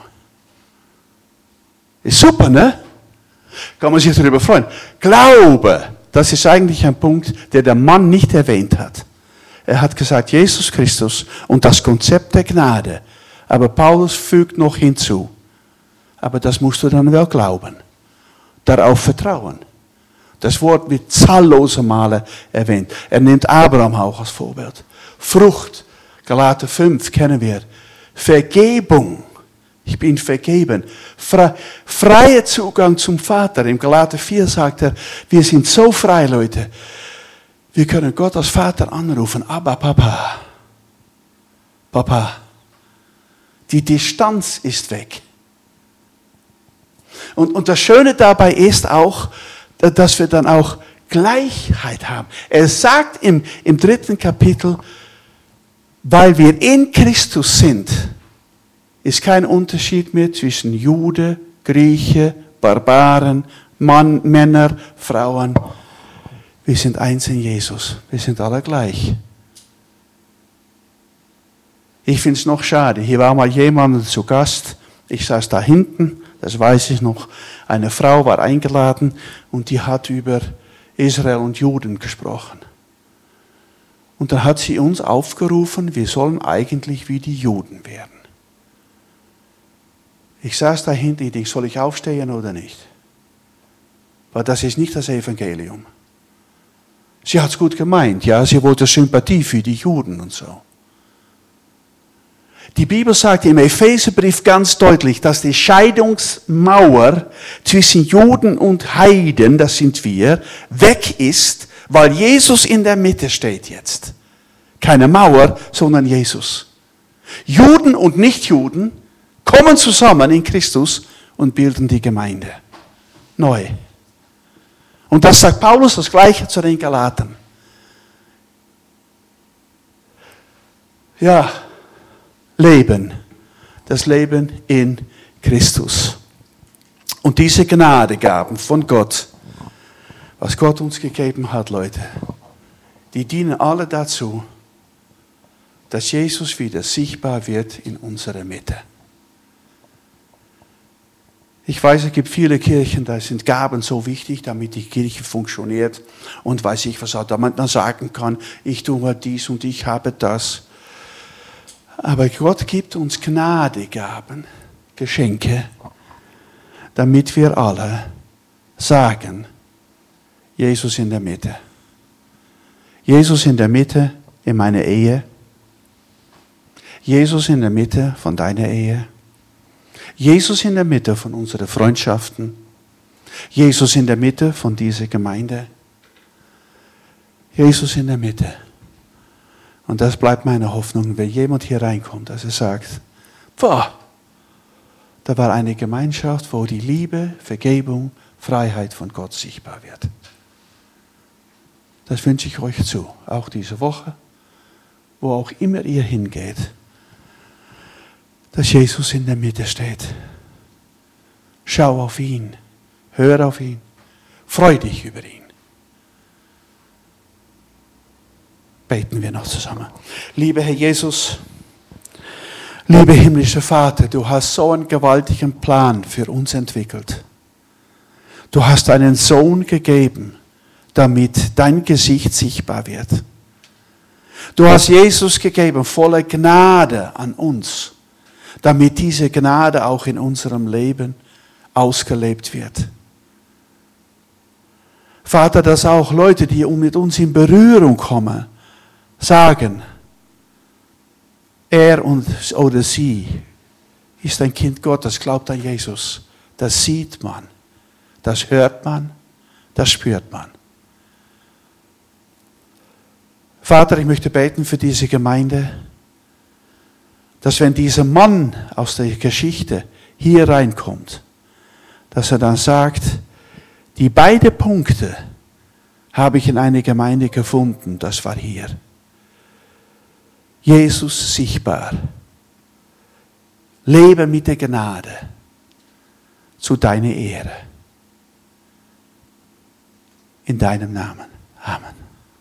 A: Ist super, ne? Kann man sich darüber freuen. Glaube, das ist eigentlich ein Punkt, der Mann nicht erwähnt hat. Er hat gesagt, Jesus Christus und das Konzept der Gnade. Aber Paulus fügt noch hinzu. Aber das musst du dann wel glauben. Darauf vertrauen. Das Wort wird zahllose Male erwähnt. Er nimmt Abraham auch als Vorbild. Frucht, Galater 5 kennen wir. Vergebung. Ich bin vergeben. Freier Zugang zum Vater. Im Galater 4 sagt er, wir sind so frei, Leute. Wir können Gott als Vater anrufen. Aber Papa. Papa. Die Distanz ist weg. Und das Schöne dabei ist auch, dass wir dann auch Gleichheit haben. Er sagt im 3. Kapitel, weil wir in Christus sind, ist kein Unterschied mehr zwischen Jude, Grieche, Barbaren, Männer, Frauen. Wir sind eins in Jesus. Wir sind alle gleich. Ich finde es noch schade. Hier war mal jemand zu Gast. Ich saß da hinten. Das weiß ich noch. Eine Frau war eingeladen und die hat über Israel und Juden gesprochen. Und dann hat sie uns aufgerufen, wir sollen eigentlich wie die Juden werden. Ich saß da hinten und dachte, soll ich aufstehen oder nicht? Weil das ist nicht das Evangelium. Sie hat es gut gemeint, ja, sie wollte Sympathie für die Juden und so. Die Bibel sagt im Epheserbrief ganz deutlich, dass die Scheidungsmauer zwischen Juden und Heiden, das sind wir, weg ist, weil Jesus in der Mitte steht jetzt. Keine Mauer, sondern Jesus. Juden und Nichtjuden kommen zusammen in Christus und bilden die Gemeinde. Neu. Und das sagt Paulus das Gleiche zu den Galatern. Ja, Leben. Das Leben in Christus. Und diese Gnadegaben von Gott, was Gott uns gegeben hat, Leute, die dienen alle dazu, dass Jesus wieder sichtbar wird in unserer Mitte. Ich weiß, es gibt viele Kirchen, da sind Gaben so wichtig, damit die Kirche funktioniert und weiß ich was auch, damit man sagen kann, ich tue dies und ich habe das. Aber Gott gibt uns Gnadegaben, Geschenke, damit wir alle sagen, Jesus in der Mitte. Jesus in der Mitte in meiner Ehe. Jesus in der Mitte von deiner Ehe. Jesus in der Mitte von unseren Freundschaften. Jesus in der Mitte von dieser Gemeinde. Jesus in der Mitte. Und das bleibt meine Hoffnung, wenn jemand hier reinkommt, dass er sagt, boah, da war eine Gemeinschaft, wo die Liebe, Vergebung, Freiheit von Gott sichtbar wird. Das wünsche ich euch zu, auch diese Woche, wo auch immer ihr hingeht, dass Jesus in der Mitte steht. Schau auf ihn, hör auf ihn, freu dich über ihn. Beten wir noch zusammen. Lieber Herr Jesus, lieber himmlischer Vater, du hast so einen gewaltigen Plan für uns entwickelt. Du hast einen Sohn gegeben, damit dein Gesicht sichtbar wird. Du hast Jesus gegeben, voller Gnade an uns, damit diese Gnade auch in unserem Leben ausgelebt wird. Vater, dass auch Leute, die mit uns in Berührung kommen, sagen, er oder sie ist ein Kind Gottes, glaubt an Jesus. Das sieht man, das hört man, das spürt man. Vater, ich möchte beten für diese Gemeinde, dass wenn dieser Mann aus der Geschichte hier reinkommt, dass er dann sagt, die beiden Punkte habe ich in einer Gemeinde gefunden, das war hier. Jesus sichtbar. Lebe mit der Gnade zu deiner Ehre. In deinem Namen. Amen.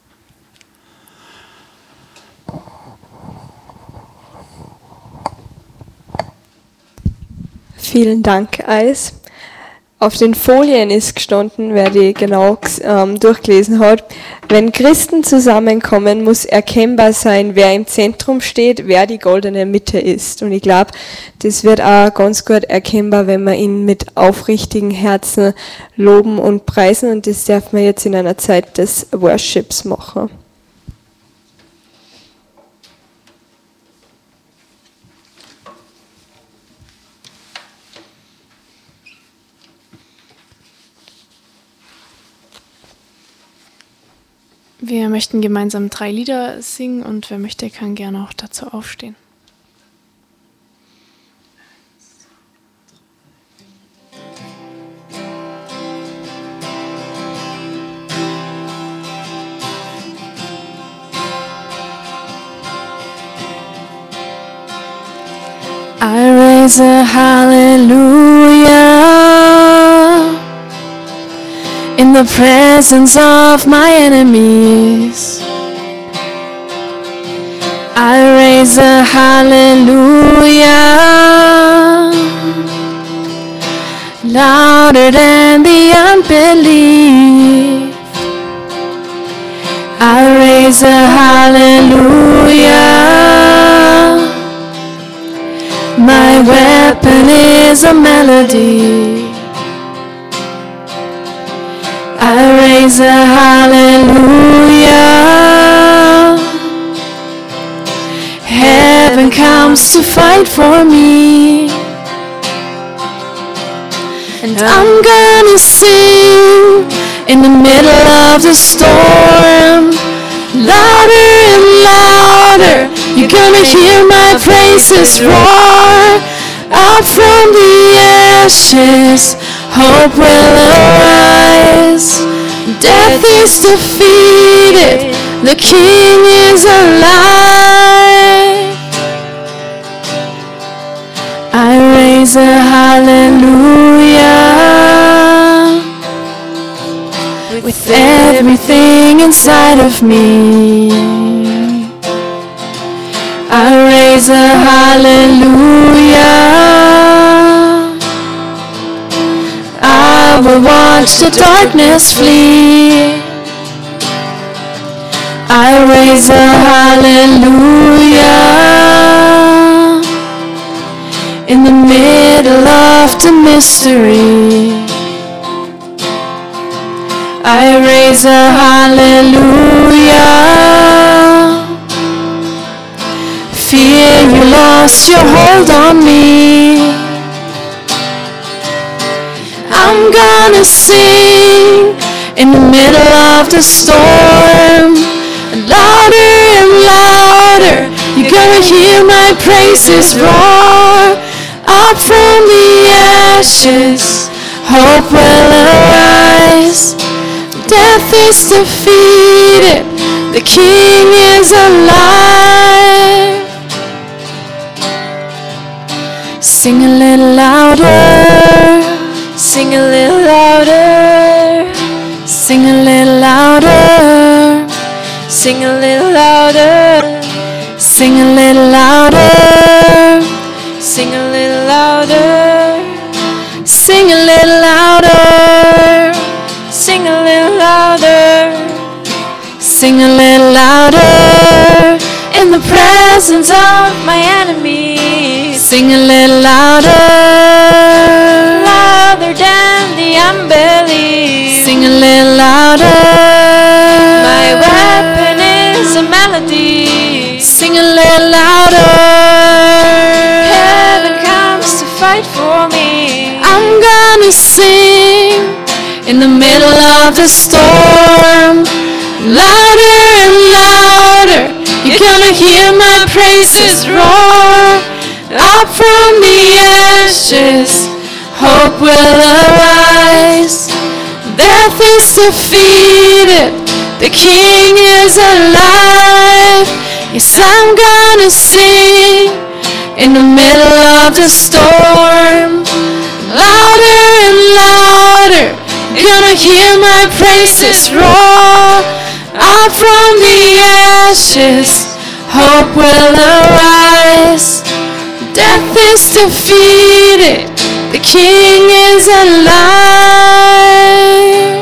B: Vielen Dank, Eis. Auf den Folien ist gestanden, wer die genau durchgelesen hat, wenn Christen zusammenkommen, muss erkennbar sein, wer im Zentrum steht, wer die goldene Mitte ist. Und ich glaube, das wird auch ganz gut erkennbar, wenn wir ihn mit aufrichtigen Herzen loben und preisen. Und das darf man jetzt in einer Zeit des Worships machen.
D: Wir möchten gemeinsam 3 Lieder singen und wer möchte, kann gerne auch dazu aufstehen. I raise a hallelujah in the presence of my enemies. I raise a hallelujah louder than the unbelief. I raise a hallelujah. My weapon is a melody. I raise a hallelujah. Heaven comes to fight for me. And I'm gonna sing in the middle of the storm. Louder and louder, you're gonna hear my praises roar. Up from the ashes, hope will arise. Death is defeated, the King is alive. I raise a hallelujah with everything inside of me.
B: raise a hallelujah. I will watch the darkness flee. I raise a hallelujah in the middle of the mystery. I raise a hallelujah. Fear you lost your hold on me. I'm gonna sing in the middle of the storm. Louder and louder, you're gonna hear my praises roar. Up from the ashes, hope will arise. Death is defeated, the King is alive. Sing a little louder, sing a little louder, sing a little louder, sing a little louder, sing a little louder, sing a little louder, sing a little louder, sing a little louder, sing a little louder in the presence of my enemies. Sing a little louder, louder than the unbelief. Sing a little louder, my weapon is a melody. Sing a little louder, heaven comes to fight for me. I'm gonna sing in the middle of the storm. Louder and louder, you're gonna hear my praises roar. Up from the ashes, hope will arise. Death is defeated, the King is alive. Yes, I'm gonna sing in the middle of the storm. Louder and louder, you're gonna hear my praises roar. Up from the ashes, hope will arise. Death is defeated, the King is alive.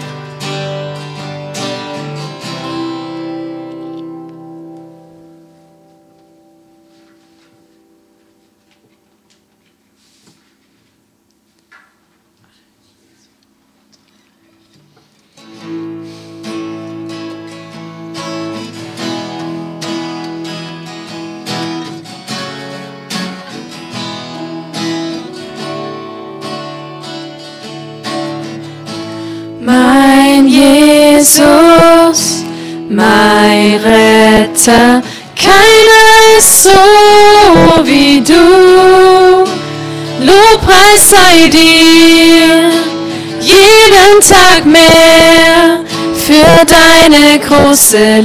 B: Mein Jesus, mein Retter, keiner ist so wie du. Lobpreis sei dir, jeden Tag mehr, für deine große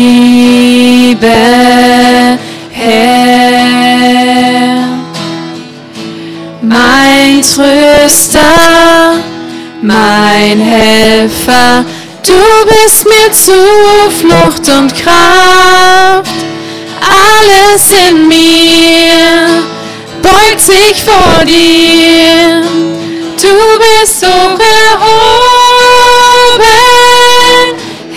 B: Liebe, Herr. Mein Tröster, mein Helfer, du bist mir Zuflucht und Kraft. Alles in mir beugt sich vor dir. Du bist so erhoben,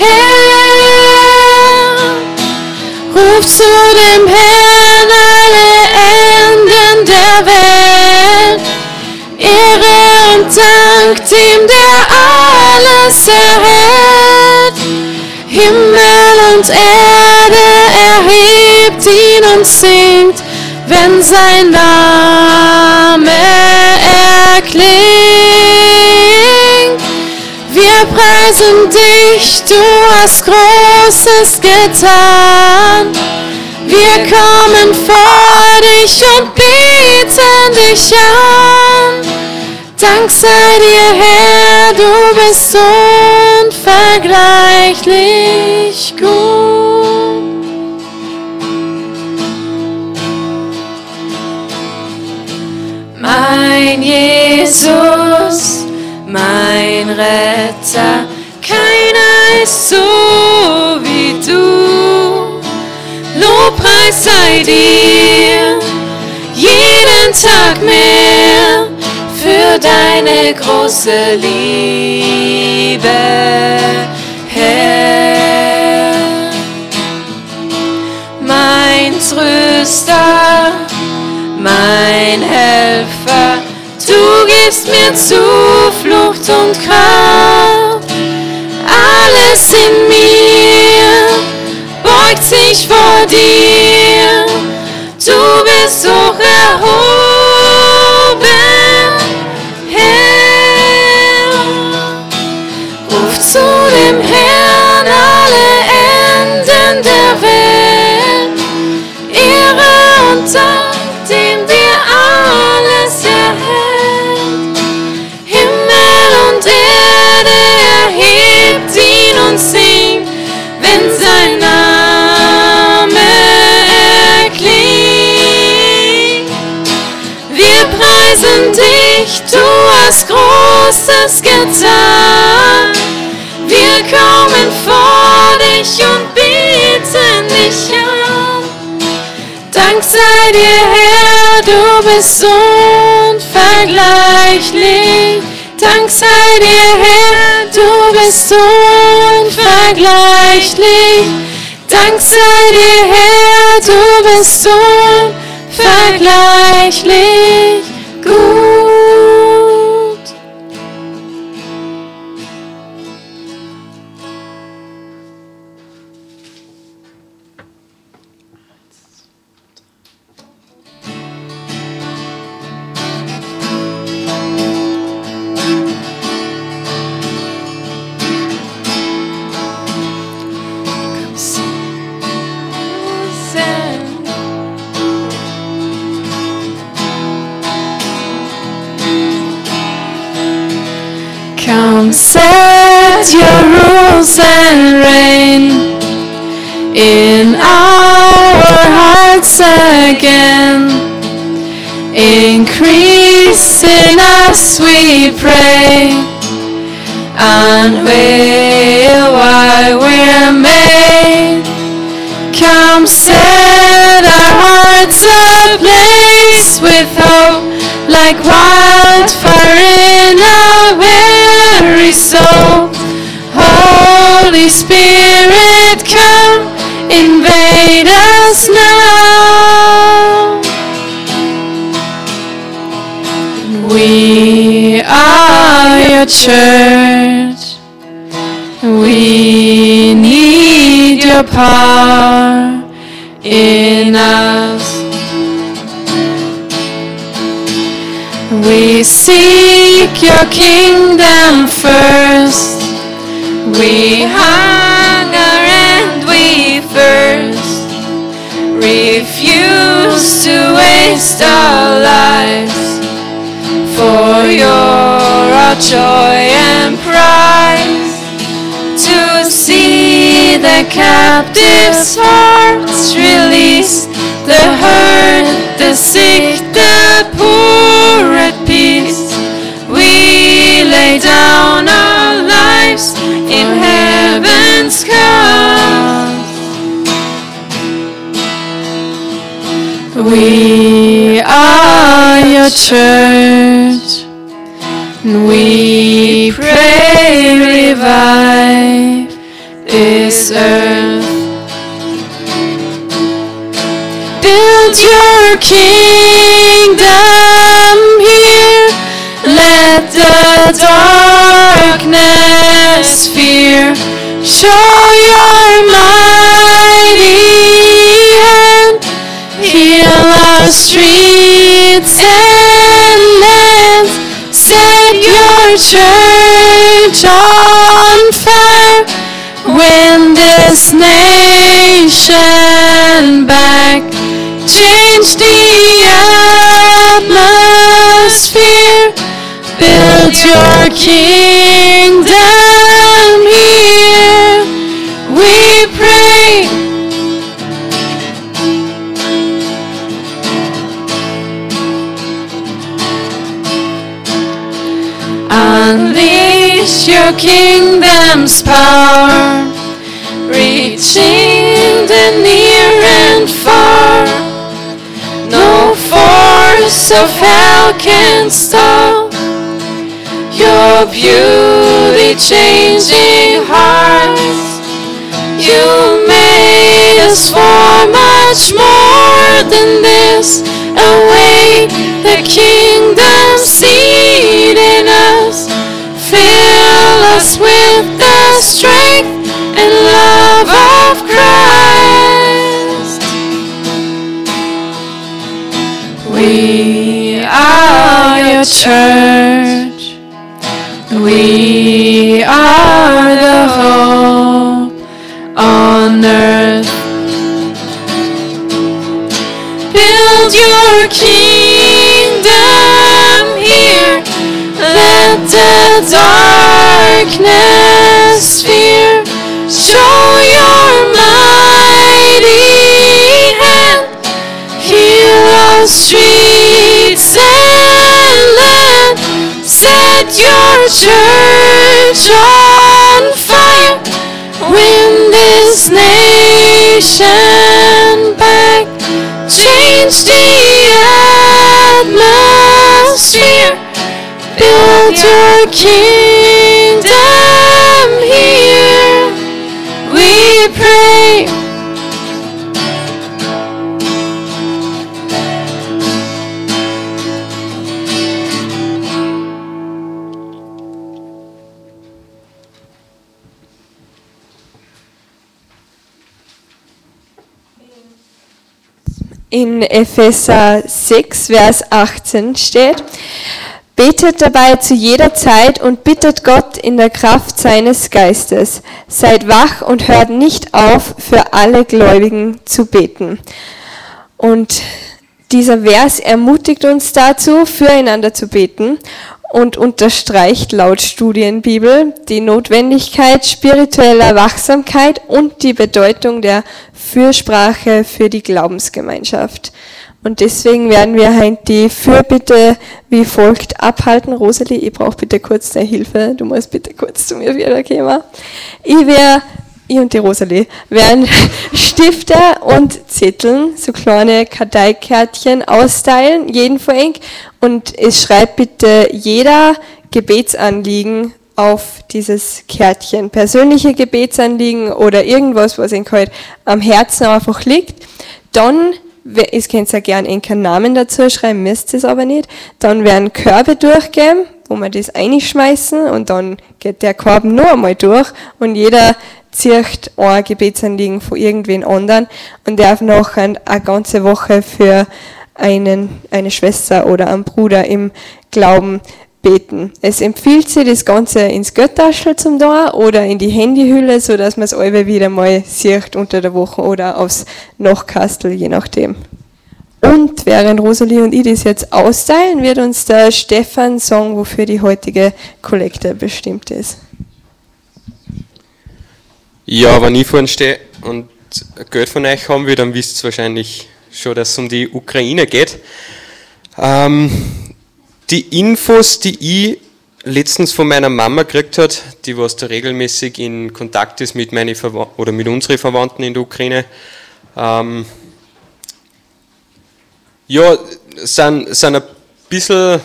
B: Herr. Ruf zu dem Herrn alle Enden der Welt. Ehre und dankt ihm, der alles erhält. Himmel und Erde erhebt ihn und singt, wenn sein Name erklingt. Wir preisen dich, du hast Großes getan. Wir kommen vor dich und bieten dich an. Dank sei dir, Herr, du bist unvergleichlich gut. Mein Jesus, mein Retter, keiner ist so wie du. Lobpreis sei dir jeden Tag mehr für deine große Liebe, Herr. Mein Tröster, mein Helfer, du gibst mir Zuflucht und Kraft. Alles in mir beugt sich vor dir, du bist hoch erhoben, Herr. Ruf zu dem Herrn alle Enden der Welt, Ehre und Dank, dem dir alles erhält. Himmel und Erde erhebt ihn und singt, wenn sein Name erklingt. Wir preisen dich, du hast Großes getan. Wir kommen vor dich und beten dich an. Dank sei dir, Herr, du bist unvergleichlich. Dank sei dir, Herr, du bist unvergleichlich. Dank sei dir, Herr, du bist unvergleichlich gut. Come set your rules and reign in our hearts again. Increase in us, we pray, unveil why we're made. Come set our hearts ablaze with hope, like wildfire in our very soul. Holy Spirit, come, invade us now. We are your church. We need your power in us. We seek your kingdom first. We hunger and we thirst. Refuse to waste our lives, for you're our joy and prize. To see the captives' hearts released, the hurt, the sick, the poor at peace. We lay down our lives in heaven's cause. We are your church, and we pray, revive this earth. Build your kingdom here. Let the darkness fear. Show your mighty hand. Heal our streets and lands. Set your church on fire. Win this nation back. Change the atmosphere. Build your kingdom here. We pray. Unleash your kingdom's power, reaching the near and far. of hell can stop your beauty changing hearts. You made us for much more than this. Awake the kingdom seed in us. Fill us with the strength and love of Christ. We are your church. We are the hope on earth. Build your kingdom here. Let the darkness fear. Show your mighty hand. Heal our streets and land. Set your church on fire. Win this nation back. Change the atmosphere. Build your kingdom here. We pray. In Epheser 6, Vers 18 steht: Betet dabei zu jeder Zeit und bittet Gott in der Kraft seines Geistes. Seid wach und hört nicht auf, für alle Gläubigen zu beten. Und dieser Vers ermutigt uns dazu, füreinander zu beten und unterstreicht laut Studienbibel die Notwendigkeit spiritueller Wachsamkeit und die Bedeutung der Fürsprache für die Glaubensgemeinschaft. Und deswegen werden wir heute die Fürbitte wie folgt abhalten. Rosalie, ich brauche bitte kurz deine Hilfe. Du musst bitte kurz zu mir wieder kommen. Ich und die Rosalie werden Stifte und Zetteln, so kleine Karteikärtchen austeilen, jeden von euch. Und es schreibt bitte jeder Gebetsanliegen auf dieses Kärtchen. Persönliche Gebetsanliegen oder irgendwas, was euch halt am Herzen einfach liegt. Dann, ihr könnt ja gerne einen Namen dazu schreiben, müsst es aber nicht. Dann werden Körbe durchgehen, wo wir das einschmeißen und dann geht der Korb nur einmal durch und jeder zieht ein Gebetsanliegen von irgendwen anderen und darf nachher eine ganze Woche für eine Schwester oder einen Bruder im Glauben beten. Es empfiehlt sich, das Ganze ins Geldtaschel zum da oder in die Handyhülle, so dass man es alle wieder mal sieht unter der Woche oder aufs Nachkastel, je nachdem. Und während Rosalie und ich das jetzt austeilen, wird uns der Stefan sagen, wofür die heutige Kollekte bestimmt ist.
E: Ja, wenn ich vorne stehe und Geld von euch haben will, dann wisst ihr wahrscheinlich schon, dass es um die Ukraine geht. Die Infos, die ich letztens von meiner Mama gekriegt habe, die was da regelmäßig in Kontakt ist mit mit unseren Verwandten in der Ukraine, sind ein bisschen,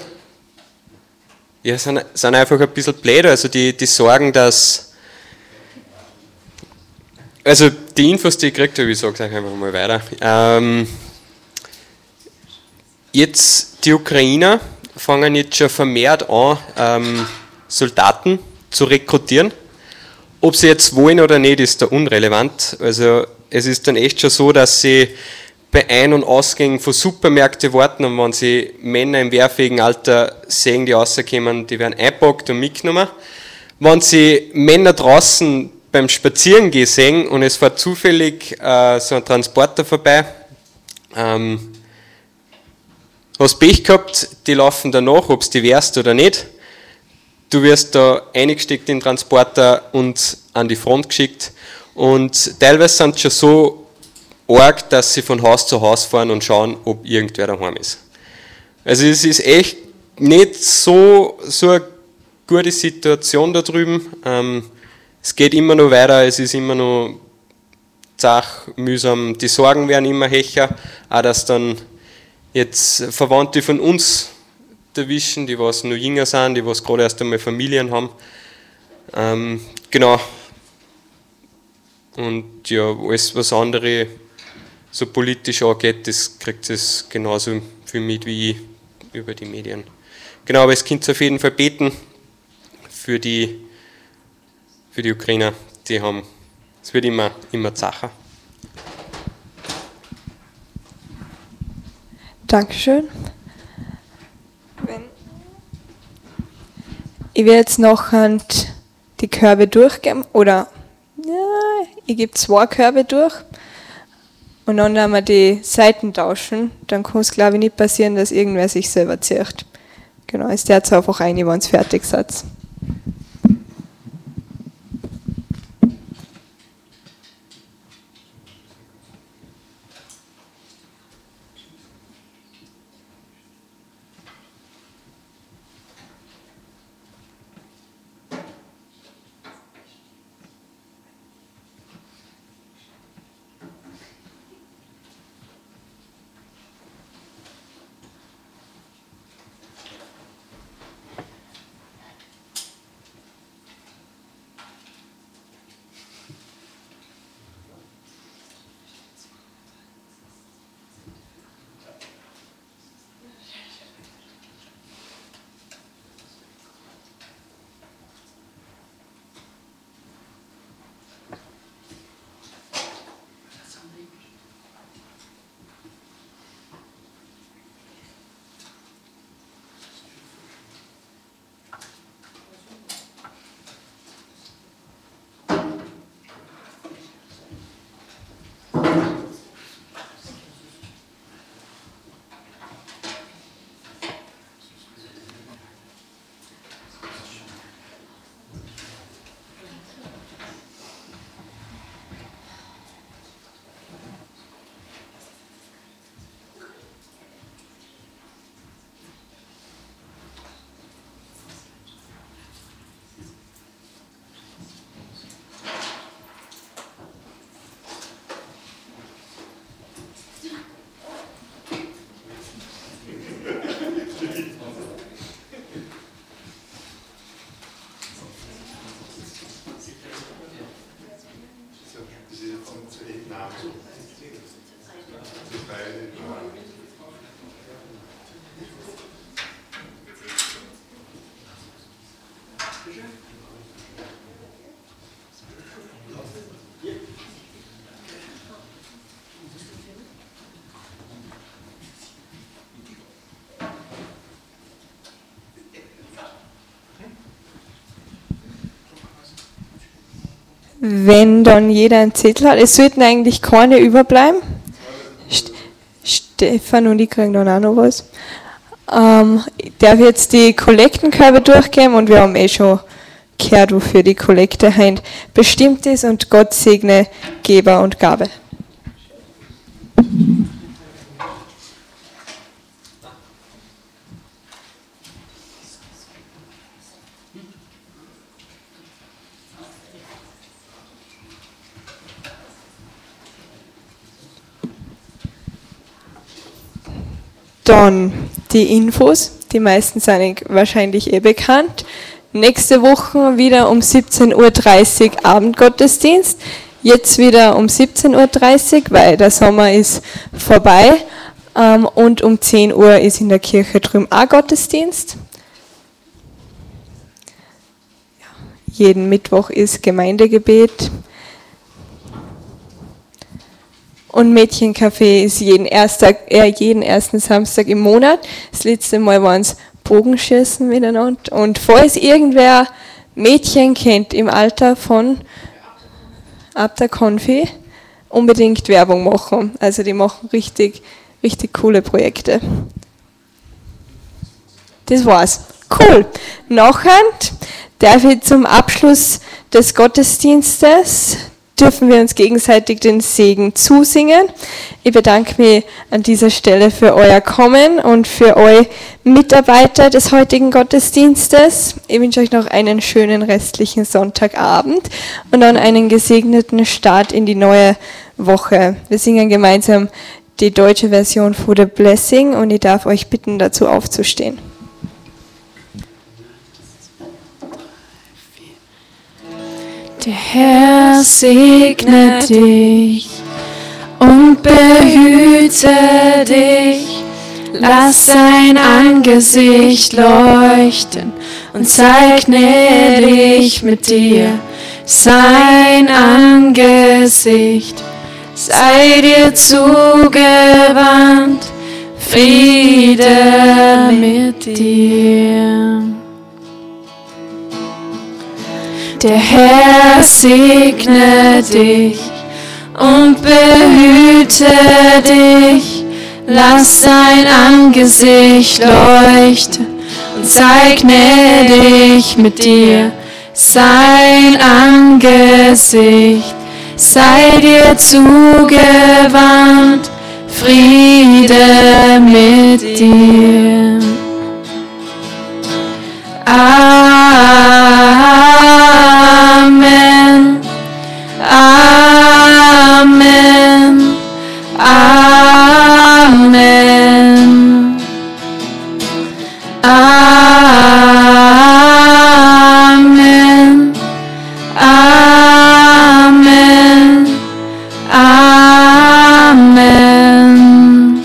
E: sind einfach ein bisschen blöd. Also die sorgen, dass, also die Infos, die ich gekriegt habe, ich sage euch einfach mal weiter. Jetzt die Ukrainer fangen jetzt schon vermehrt an, Soldaten zu rekrutieren. Ob sie jetzt wollen oder nicht, ist da unrelevant. Also es ist dann echt schon so, dass sie bei Ein- und Ausgängen von Supermärkten warten und wenn sie Männer im wehrfähigen Alter sehen, die rauskommen, die werden eingepackt und mitgenommen. Wenn sie Männer draußen beim Spazierengehen sehen und es fährt zufällig so ein Transporter vorbei, hast Pech gehabt, die laufen danach, ob es die wärst oder nicht. Du wirst da eingesteckt in den Transporter und an die Front geschickt. Und teilweise sind sie schon so arg, dass sie von Haus zu Haus fahren und schauen, ob irgendwer daheim ist. Also es ist echt nicht so eine gute Situation da drüben. Es geht immer noch weiter, es ist immer noch zach, mühsam, die Sorgen werden immer höher, auch dass dann jetzt Verwandte von uns erwischen, die was noch jünger sind, die was gerade erst einmal Familien haben. Genau. Und ja, alles was andere so politisch angeht, das kriegt es genauso viel mit wie ich über die Medien. Genau, aber es könnt auf jeden Fall beten für die Ukrainer, die haben, es wird immer zacher.
B: Dankeschön. Ich werde jetzt noch die Körbe durchgeben, oder ja, ich gebe 2 Körbe durch und dann werden wir die Seiten tauschen. Dann kann es, glaube ich, nicht passieren, dass irgendwer sich selber zieht. Genau, ist der jetzt einfach ein, wenn es fertig seid. Wenn dann jeder einen Zettel hat, es sollten eigentlich keine überbleiben. Stefan und ich kriegen dann auch noch was. Ich darf jetzt die Kollektenkörbe durchgeben und wir haben schon gehört, wofür die Kollekte heute bestimmt ist, und Gott segne Geber und Gabe. Dann die Infos, die meisten sind wahrscheinlich bekannt. Nächste Woche wieder um 17.30 Uhr Abendgottesdienst. Jetzt wieder um 17.30 Uhr, weil der Sommer ist vorbei. Und um 10 Uhr ist in der Kirche drüben auch Gottesdienst. Jeden Mittwoch ist Gemeindegebet. Und Mädchencafé ist jeden ersten Samstag im Monat. Das letzte Mal waren es Bogenschießen miteinander. Und falls irgendwer Mädchen kennt im Alter von ab der Konfi, unbedingt Werbung machen. Also die machen richtig, richtig coole Projekte. Das war's. Cool. Nachher darf ich zum Abschluss des Gottesdienstes dürfen wir uns gegenseitig den Segen zusingen. Ich bedanke mich an dieser Stelle für euer Kommen und für euch Mitarbeiter des heutigen Gottesdienstes. Ich wünsche euch noch einen schönen restlichen Sonntagabend und dann einen gesegneten Start in die neue Woche. Wir singen gemeinsam die deutsche Version for the Blessing und ich darf euch bitten, dazu aufzustehen.
D: Der Herr segne dich und behüte dich. Lass sein Angesicht leuchten und zeichne dich mit dir. Sein Angesicht sei dir zugewandt, Friede mit dir. Der Herr segne dich und behüte dich. Lass sein Angesicht leuchten und zeichne dich mit dir. Sein Angesicht sei dir zugewandt, Friede mit dir. Amen. Amen. Amen. Amen. Amen. Amen.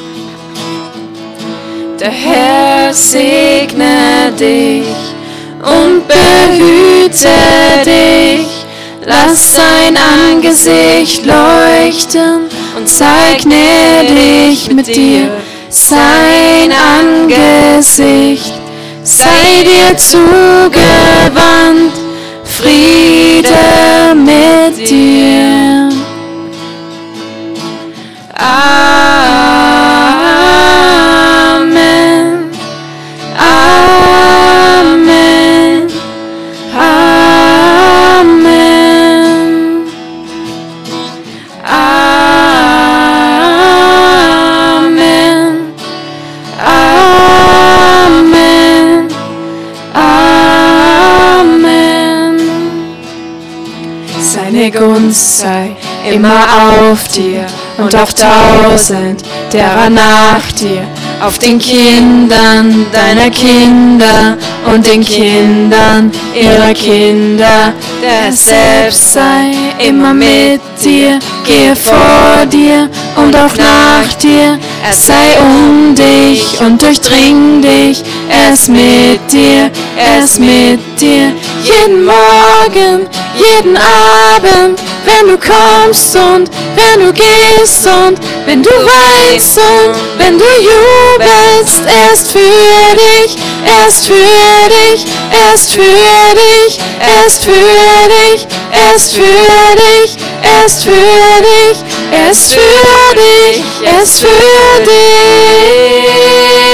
D: Der Herr segne dich und behüte dich. Lass sein Angesicht leuchten und zeichne dich mit dir. Sein Angesicht sei dir zugewandt, Friede mit dir. Amen. Amen. Amen. Amen. Amen. Amen. Seine Gunst sei immer auf dir und auf 1000 derer nach dir, auf den Kindern deiner Kinder und den Kindern ihrer Kinder. Der selbst sei immer mit dir, gehe vor dir und auch nach dir. Er sei um dich und durchdring dich. Er ist mit dir, er ist mit dir. Jeden Morgen, jeden Abend, wenn du kommst und wenn du gehst und wenn du weinst und wenn du jubelst. Er ist für dich, er ist für dich, er ist für dich, er ist für dich, er ist für dich, er ist für dich, er ist für dich, er ist für dich.